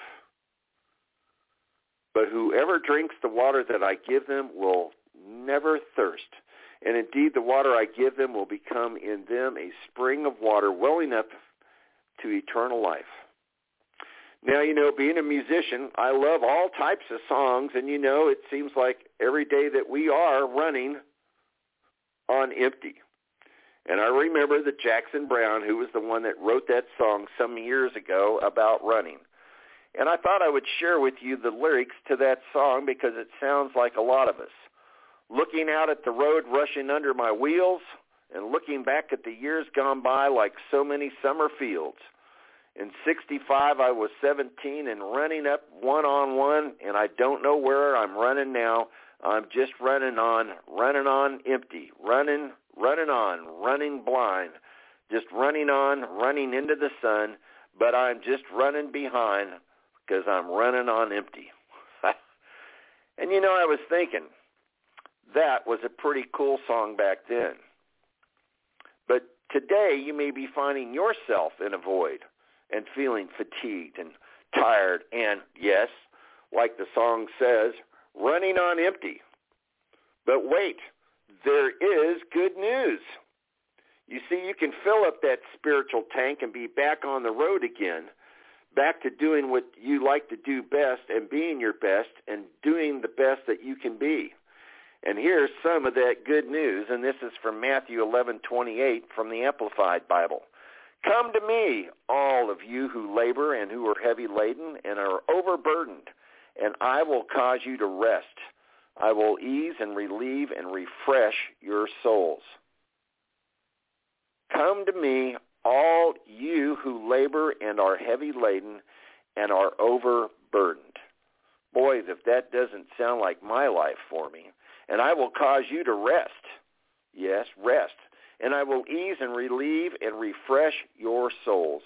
But whoever drinks the water that I give them will never thirst. And indeed, the water I give them will become in them a spring of water welling up to eternal life." Now, you know, being a musician, I love all types of songs, and, you know, it seems like every day that we are running on empty. And I remember that Jackson Browne, who was the one that wrote that song some years ago about running. And I thought I would share with you the lyrics to that song because it sounds like a lot of us. "Looking out at the road rushing under my wheels, and looking back at the years gone by like so many summer fields. In sixty-five, I was seventeen and running up one-on-one, and I don't know where I'm running now. I'm just running on, running on empty, running, running on, running blind, just running on, running into the sun, but I'm just running behind because I'm running on empty." And, you know, I was thinking, that was a pretty cool song back then. But today you may be finding yourself in a void and feeling fatigued and tired and, yes, like the song says, running on empty. But wait, there is good news. You see, you can fill up that spiritual tank and be back on the road again, back to doing what you like to do best and being your best and doing the best that you can be. And here's some of that good news, and this is from Matthew eleven twenty-eight from the Amplified Bible. "Come to me, all of you who labor and who are heavy laden and are overburdened, and I will cause you to rest. I will ease and relieve and refresh your souls. Come to me, all you who labor and are heavy laden and are overburdened." Boy, if that doesn't sound like my life for me. "And I will cause you to rest." Yes, rest. And I will ease and relieve and refresh your souls.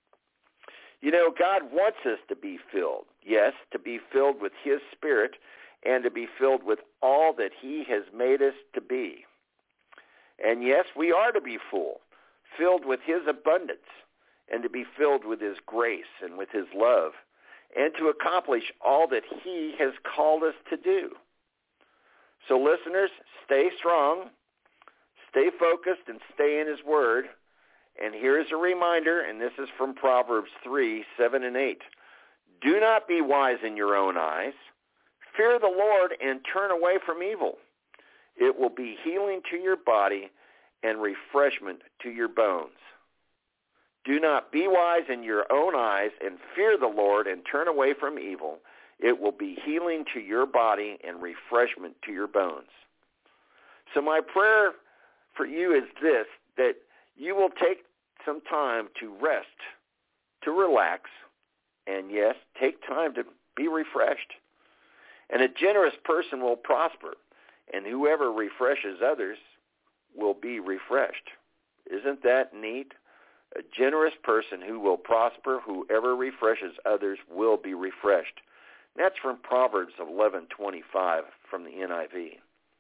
You know, God wants us to be filled. Yes, to be filled with his Spirit and to be filled with all that he has made us to be. And yes, we are to be full, filled with his abundance, and to be filled with his grace and with his love, and to accomplish all that he has called us to do. So listeners, stay strong, stay focused, and stay in his word. And here's a reminder, and this is from Proverbs three, seven, and eight. Do not be wise in your own eyes. Fear the Lord and turn away from evil. It will be healing to your body and refreshment to your bones. Do not be wise in your own eyes, and fear the Lord and turn away from evil. It will be healing to your body and refreshment to your bones. So my prayer for you is this, that you will take some time to rest, to relax, and yes, take time to be refreshed. And a generous person will prosper, and whoever refreshes others will be refreshed. Isn't that neat? A generous person who will prosper, whoever refreshes others will be refreshed. That's from Proverbs eleven twenty-five from the N I V.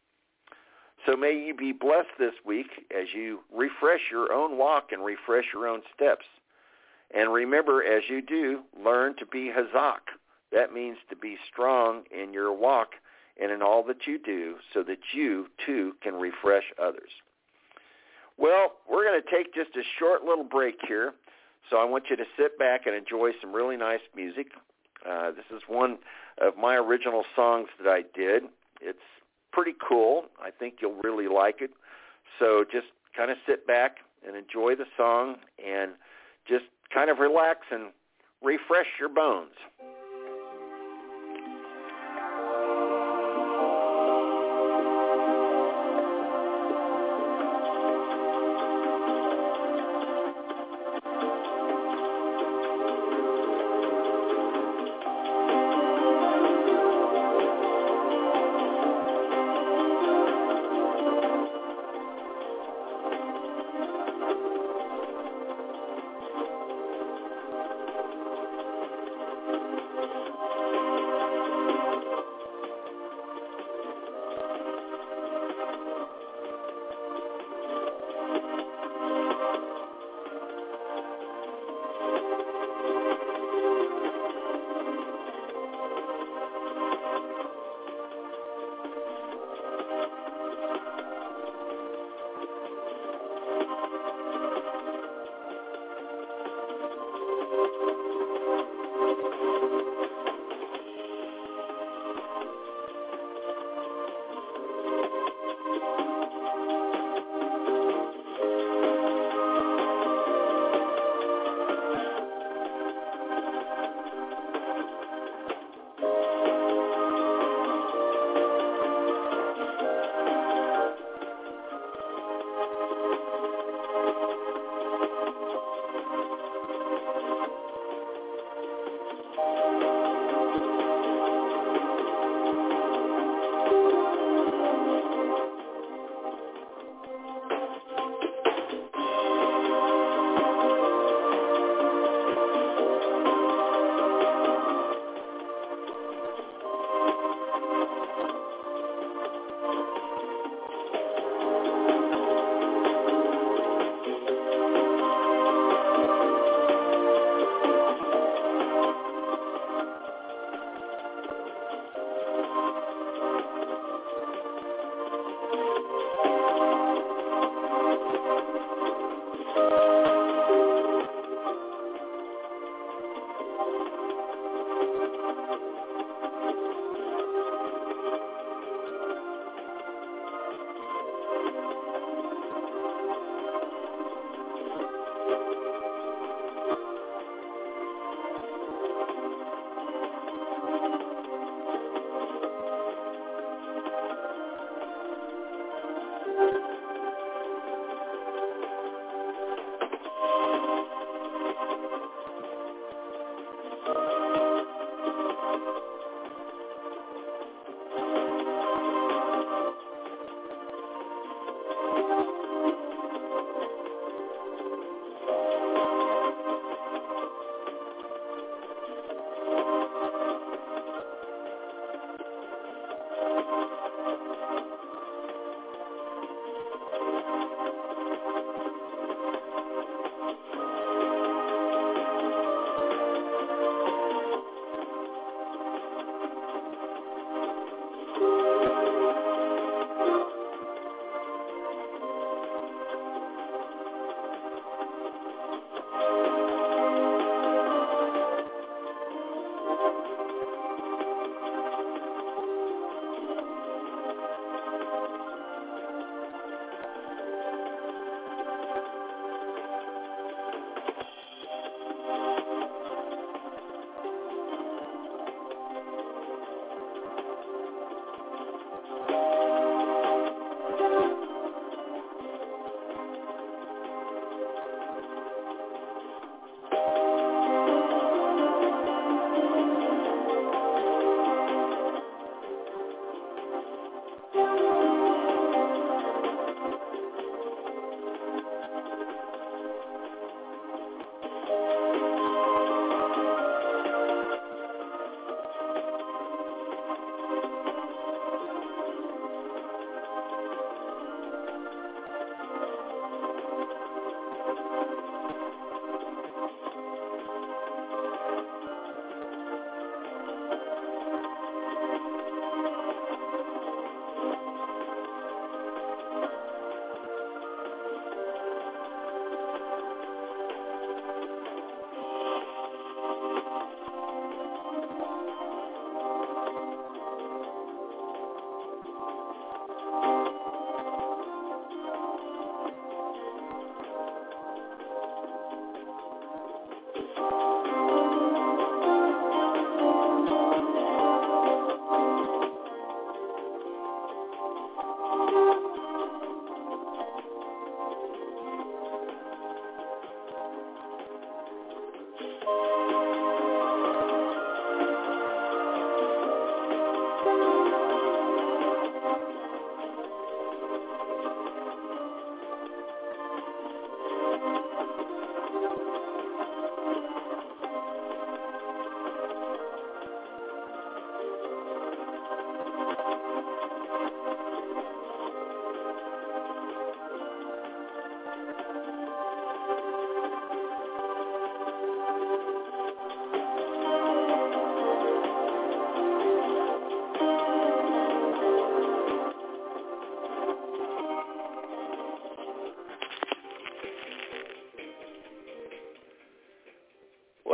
So may you be blessed this week as you refresh your own walk and refresh your own steps. And remember, as you do, learn to be hazak. That means to be strong in your walk and in all that you do so that you, too, can refresh others. Well, we're going to take just a short little break here. So I want you to sit back and enjoy some really nice music. Uh, this is one of my original songs that I did. It's pretty cool. I think you'll really like it. So just kind of sit back and enjoy the song and just kind of relax and refresh your bones.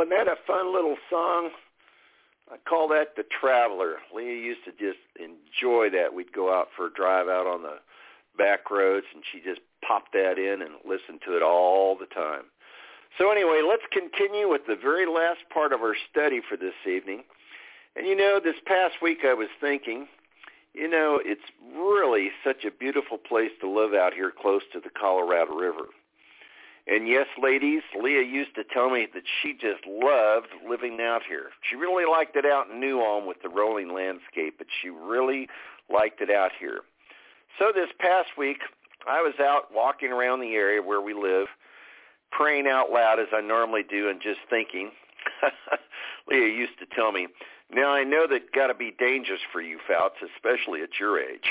Wasn't that a fun little song? I call that The Traveler. Leah used to just enjoy that. We'd go out for a drive out on the back roads, and she just popped that in and listened to it all the time. So anyway, let's continue with the very last part of our study for this evening. And you know, this past week I was thinking, you know, it's really such a beautiful place to live out here close to the Colorado River. And yes, ladies, Leah used to tell me that she just loved living out here. She really liked it out in New Ulm with the rolling landscape, but she really liked it out here. So this past week, I was out walking around the area where we live, praying out loud as I normally do and just thinking. Leah used to tell me, now I know that got to be dangerous for you, Fouts, especially at your age.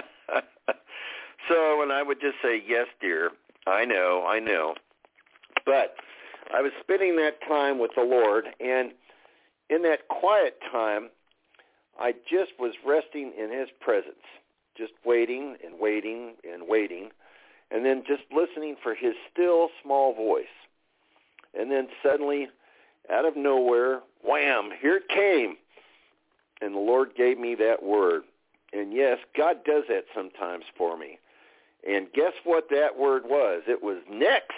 So, and I would just say, yes, dear, I know, I know. But I was spending that time with the Lord, and in that quiet time, I just was resting in his presence, just waiting and waiting and waiting, and then just listening for his still small voice. And then suddenly, out of nowhere, wham, here it came. And the Lord gave me that word. And yes, God does that sometimes for me. And guess what that word was? It was next.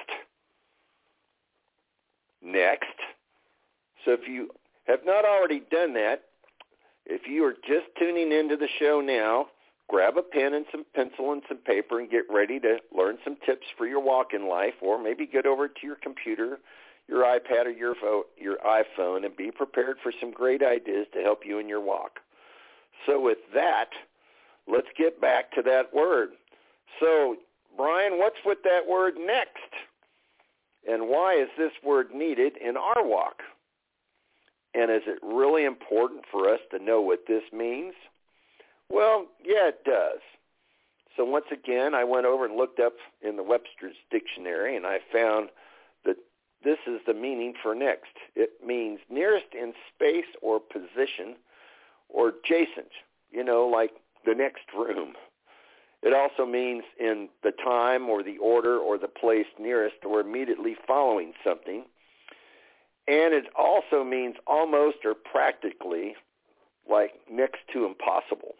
Next. So if you have not already done that, if you are just tuning into the show now, grab a pen and some pencil and some paper and get ready to learn some tips for your walk in life, or maybe get over to your computer, your iPad, or your phone, your iPhone, and be prepared for some great ideas to help you in your walk. So with that, let's get back to that word. So, Brian, what's with that word next? And why is this word needed in our walk? And is it really important for us to know what this means? Well, yeah, it does. So once again, I went over and looked up in the Webster's Dictionary, and I found that this is the meaning for next. It means nearest in space or position, or adjacent, you know, like the next room. It also means in the time or the order or the place nearest or immediately following something. And it also means almost or practically like next to impossible.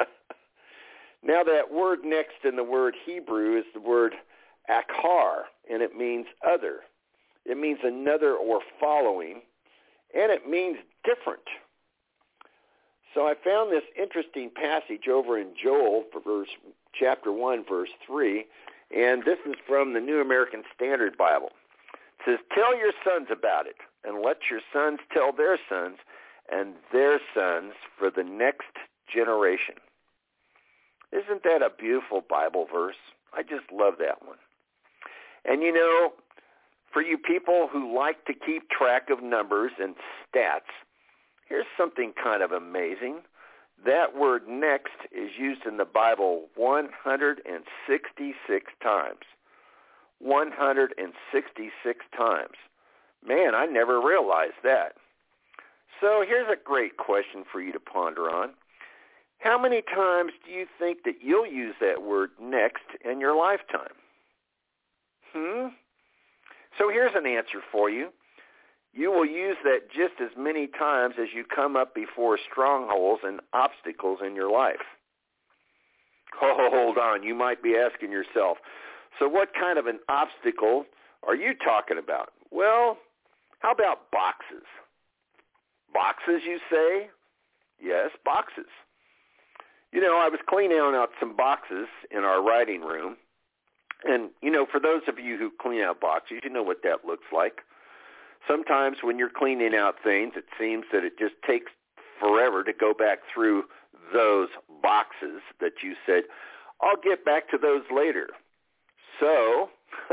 Now that word next in the word Hebrew is the word akhar, and it means other. It means another or following, and it means different. So I found this interesting passage over in Joel, verse, chapter one, verse three, and this is from the New American Standard Bible. It says, tell your sons about it, and let your sons tell their sons, and their sons for the next generation. Isn't that a beautiful Bible verse? I just love that one. And you know, for you people who like to keep track of numbers and stats, here's something kind of amazing. That word next is used in the Bible one hundred sixty-six times. one hundred sixty-six times. Man, I never realized that. So here's a great question for you to ponder on. How many times do you think that you'll use that word next in your lifetime? Hmm? So here's an answer for you. You will use that just as many times as you come up before strongholds and obstacles in your life. Oh, hold on. You might be asking yourself, so what kind of an obstacle are you talking about? Well, how about boxes? Boxes, you say? Yes, boxes. You know, I was cleaning out some boxes in our writing room. And, you know, for those of you who clean out boxes, you know what that looks like. Sometimes when you're cleaning out things, it seems that it just takes forever to go back through those boxes that you said, I'll get back to those later. So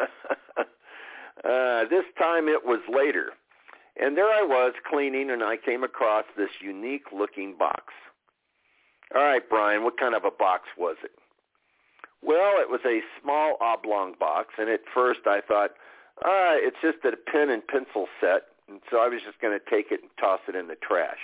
uh, this time it was later. And there I was cleaning, and I came across this unique-looking box. All right, Brian, what kind of a box was it? Well, it was a small oblong box, and at first I thought, ah, it's just a pen and pencil set, and so I was just going to take it and toss it in the trash.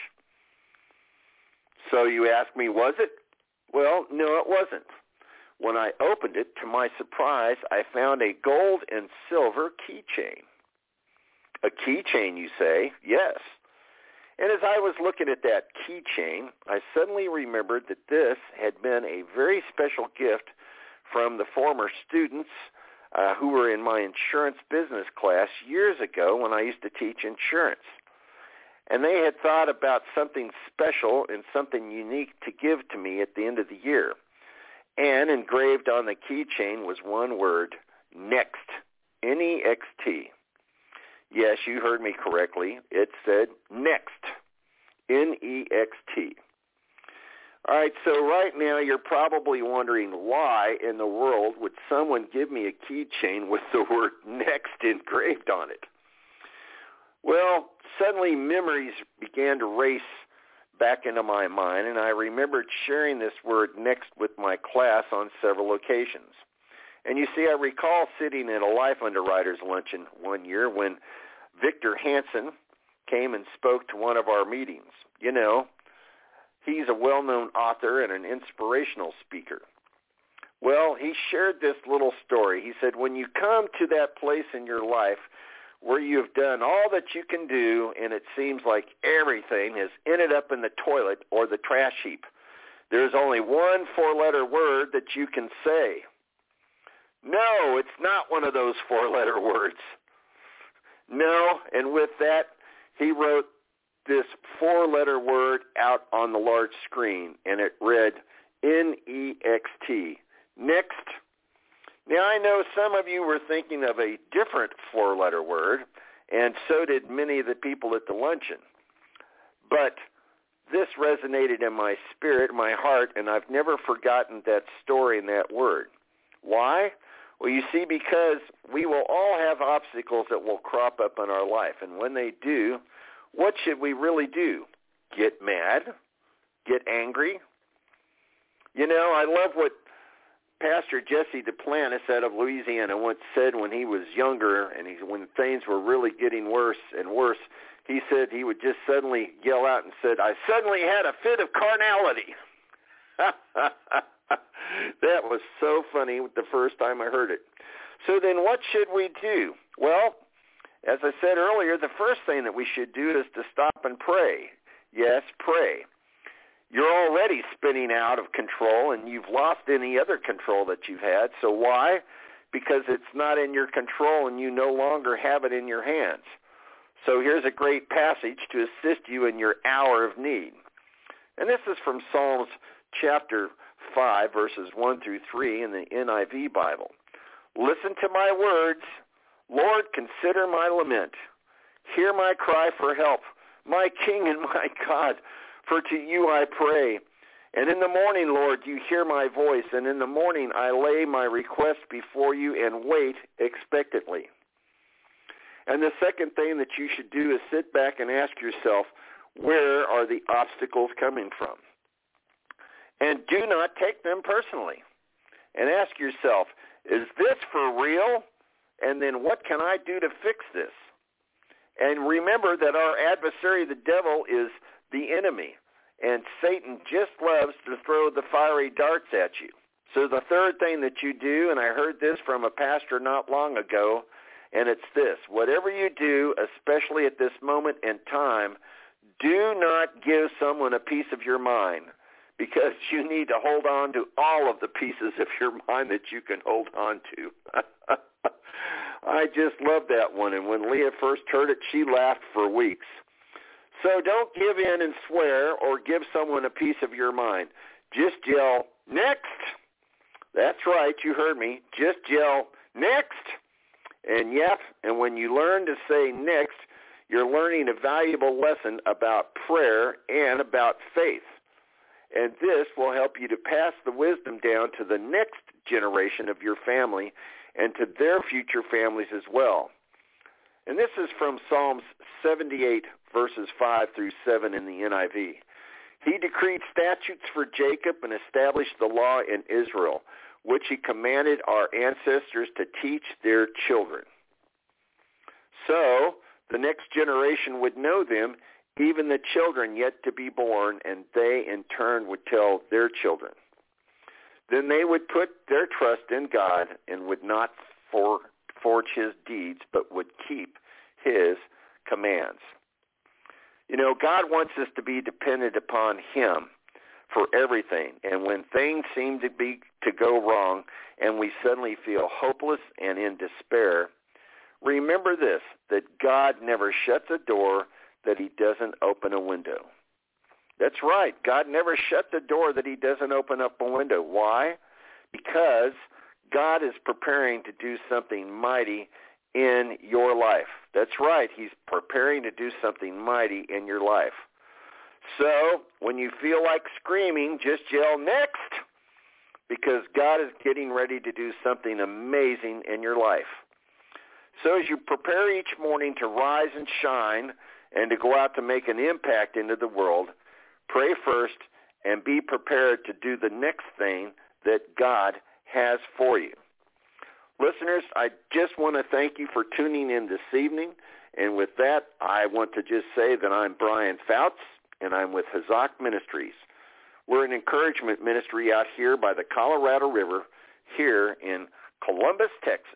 So you ask me, was it? Well, no, it wasn't. When I opened it, to my surprise, I found a gold and silver keychain. A keychain, you say? Yes. And as I was looking at that keychain, I suddenly remembered that this had been a very special gift from the former students uh, who were in my insurance business class years ago when I used to teach insurance. And they had thought about something special and something unique to give to me at the end of the year. And engraved on the keychain was one word, next, N E X T. Yes, you heard me correctly. It said next, N E X T. All right, so right now you're probably wondering why in the world would someone give me a keychain with the word next engraved on it? Well, suddenly memories began to race back into my mind, and I remembered sharing this word next with my class on several occasions. And you see, I recall sitting at a life underwriters luncheon one year when Victor Hansen came and spoke to one of our meetings. You know, he's a well-known author and an inspirational speaker. Well, he shared this little story. He said, when you come to that place in your life where you've done all that you can do and it seems like everything has ended up in the toilet or the trash heap, there's only one four-letter word that you can say. No, it's not one of those four-letter words. No, and with that, he wrote this four-letter word out on the large screen, and it read N E X T, next. Now, I know some of you were thinking of a different four-letter word, and so did many of the people at the luncheon. But this resonated in my spirit, my heart, and I've never forgotten that story and that word. Why? Well, you see, because we will all have obstacles that will crop up in our life. And when they do, what should we really do? Get mad? Get angry? You know, I love what Pastor Jesse Duplantis out of Louisiana once said when he was younger and he, when things were really getting worse and worse. He said he would just suddenly yell out and said, I suddenly had a fit of carnality. That was so funny the first time I heard it. So then what should we do? Well, as I said earlier, the first thing that we should do is to stop and pray. Yes, pray. You're already spinning out of control, and you've lost any other control that you've had. So why? Because it's not in your control, and you no longer have it in your hands. So here's a great passage to assist you in your hour of need. And this is from Psalms chapter five, verses one through three in the N I V Bible. Listen to my words. Lord, consider my lament. Hear my cry for help, my King and my God, for to you I pray. And in the morning, Lord, you hear my voice, and in the morning I lay my request before you and wait expectantly. And the second thing that you should do is sit back and ask yourself, where are the obstacles coming from? And do not take them personally. And ask yourself, is this for real? And then what can I do to fix this? And remember that our adversary, the devil, is the enemy. And Satan just loves to throw the fiery darts at you. So the third thing that you do, and I heard this from a pastor not long ago, and it's this. Whatever you do, especially at this moment in time, do not give someone a piece of your mind, because you need to hold on to all of the pieces of your mind that you can hold on to. I just love that one, and when Leah first heard it, she laughed for weeks. So don't give in and swear or give someone a piece of your mind. Just yell, next. That's right, you heard me. Just yell, next. And yep, and when you learn to say next, you're learning a valuable lesson about prayer and about faith. And this will help you to pass the wisdom down to the next generation of your family and to their future families as well. And this is from Psalms seventy-eight, verses five through seven in the N I V. He decreed statutes for Jacob and established the law in Israel, which he commanded our ancestors to teach their children. So the next generation would know them, even the children yet to be born, and they in turn would tell their children. Then they would put their trust in God and would not for, forge his deeds, but would keep his commands. You know, God wants us to be dependent upon him for everything. And when things seem to be to go wrong and we suddenly feel hopeless and in despair, remember this, that God never shuts a door that he doesn't open a window. That's right. God never shut the door that he doesn't open up a window. Why? Because God is preparing to do something mighty in your life. That's right. He's preparing to do something mighty in your life. So when you feel like screaming, just yell next, because God is getting ready to do something amazing in your life. So as you prepare each morning to rise and shine and to go out to make an impact into the world, pray first and be prepared to do the next thing that God has for you. Listeners, I just want to thank you for tuning in this evening. And with that, I want to just say that I'm Brian Fouts, and I'm with Hazak Ministries. We're an encouragement ministry out here by the Colorado River here in Columbus, Texas.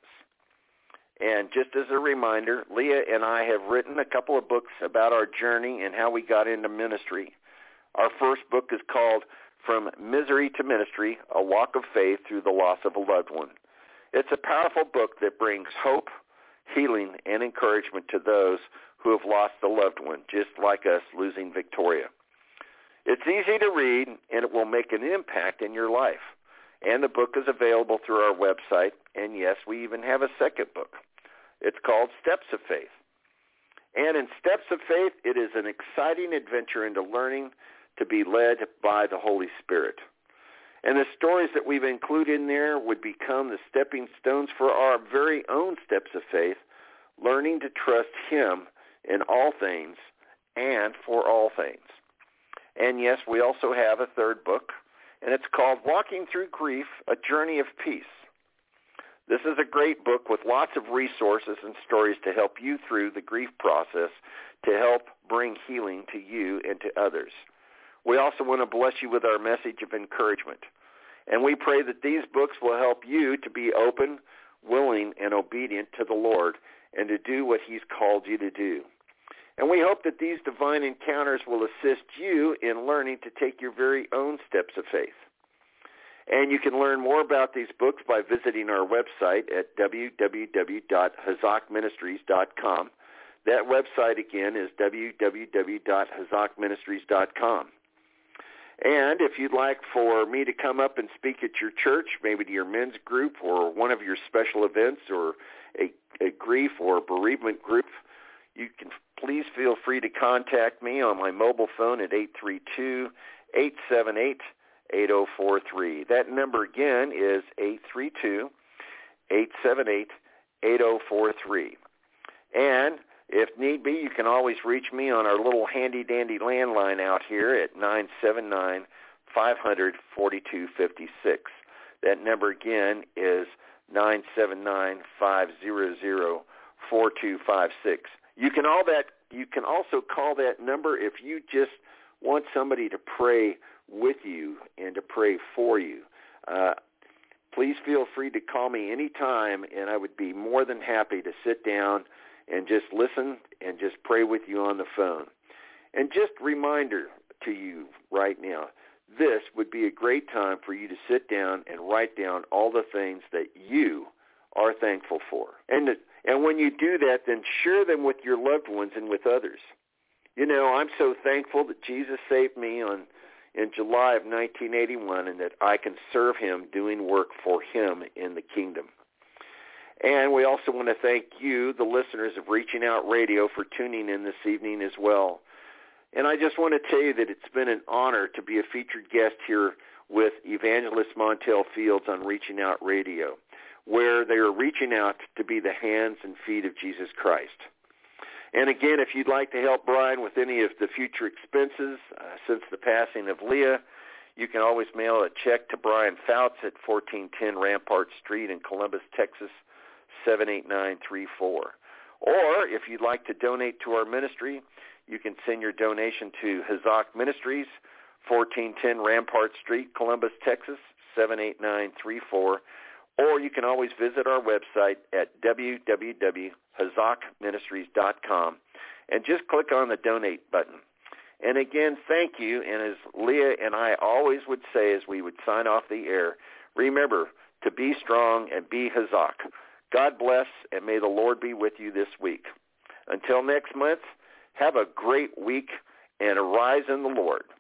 And just as a reminder, Leah and I have written a couple of books about our journey and how we got into ministry. Our first book is called From Misery to Ministry, A Walk of Faith Through the Loss of a Loved One. It's a powerful book that brings hope, healing, and encouragement to those who have lost a loved one, just like us losing Victoria. It's easy to read, and it will make an impact in your life. And the book is available through our website, and yes, we even have a second book. It's called Steps of Faith. And in Steps of Faith, it is an exciting adventure into learning to be led by the Holy Spirit. And the stories that we've included in there would become the stepping stones for our very own steps of faith, learning to trust him in all things and for all things. And yes, we also have a third book, and it's called Walking Through Grief, A Journey of Peace. This is a great book with lots of resources and stories to help you through the grief process, to help bring healing to you and to others. We also want to bless you with our message of encouragement. And we pray that these books will help you to be open, willing, and obedient to the Lord and to do what he's called you to do. And we hope that these divine encounters will assist you in learning to take your very own steps of faith. And you can learn more about these books by visiting our website at w w w dot hazak ministries dot com. That website again is w w w dot hazak ministries dot com. And if you'd like for me to come up and speak at your church, maybe to your men's group or one of your special events or a, a grief or bereavement group, you can please feel free to contact me on my mobile phone at eight three two, eight seven eight, eight zero four three. That number again is eight three two, eight seven eight, eight zero four three. And if need be, you can always reach me on our little handy-dandy landline out here at nine seven nine, five hundred, forty-two fifty-six. That number again is nine seven nine, five hundred, forty-two fifty-six. You can all that. You can also call that number if you just want somebody to pray with you and to pray for you. Uh, please feel free to call me anytime, and I would be more than happy to sit down and just listen and just pray with you on the phone. And just a reminder to you right now, this would be a great time for you to sit down and write down all the things that you are thankful for. And and when you do that, then share them with your loved ones and with others. You know, I'm so thankful that Jesus saved me on in July of nineteen eighty-one and that I can serve him doing work for him in the kingdom. And we also want to thank you, the listeners of Reaching Out Radio, for tuning in this evening as well. And I just want to tell you that it's been an honor to be a featured guest here with Evangelist Montel Fields on Reaching Out Radio, where they are reaching out to be the hands and feet of Jesus Christ. And again, if you'd like to help Brian with any of the future expenses uh, since the passing of Leah, you can always mail a check to Brian Fouts at fourteen ten Rampart Street in Columbus, Texas, seven eight nine three four. Or if you'd like to donate to our ministry, you can send your donation to Hazak Ministries, fourteen ten Rampart Street, Columbus, Texas, seven eight nine three four. Or you can always visit our website at w w w hazak ministries dot com, and just click on the donate button. And again, thank you. And as Leah and I always would say as we would sign off the air, remember to be strong and be hazak. God bless, and may the Lord be with you this week. Until next month, have a great week and arise in the Lord.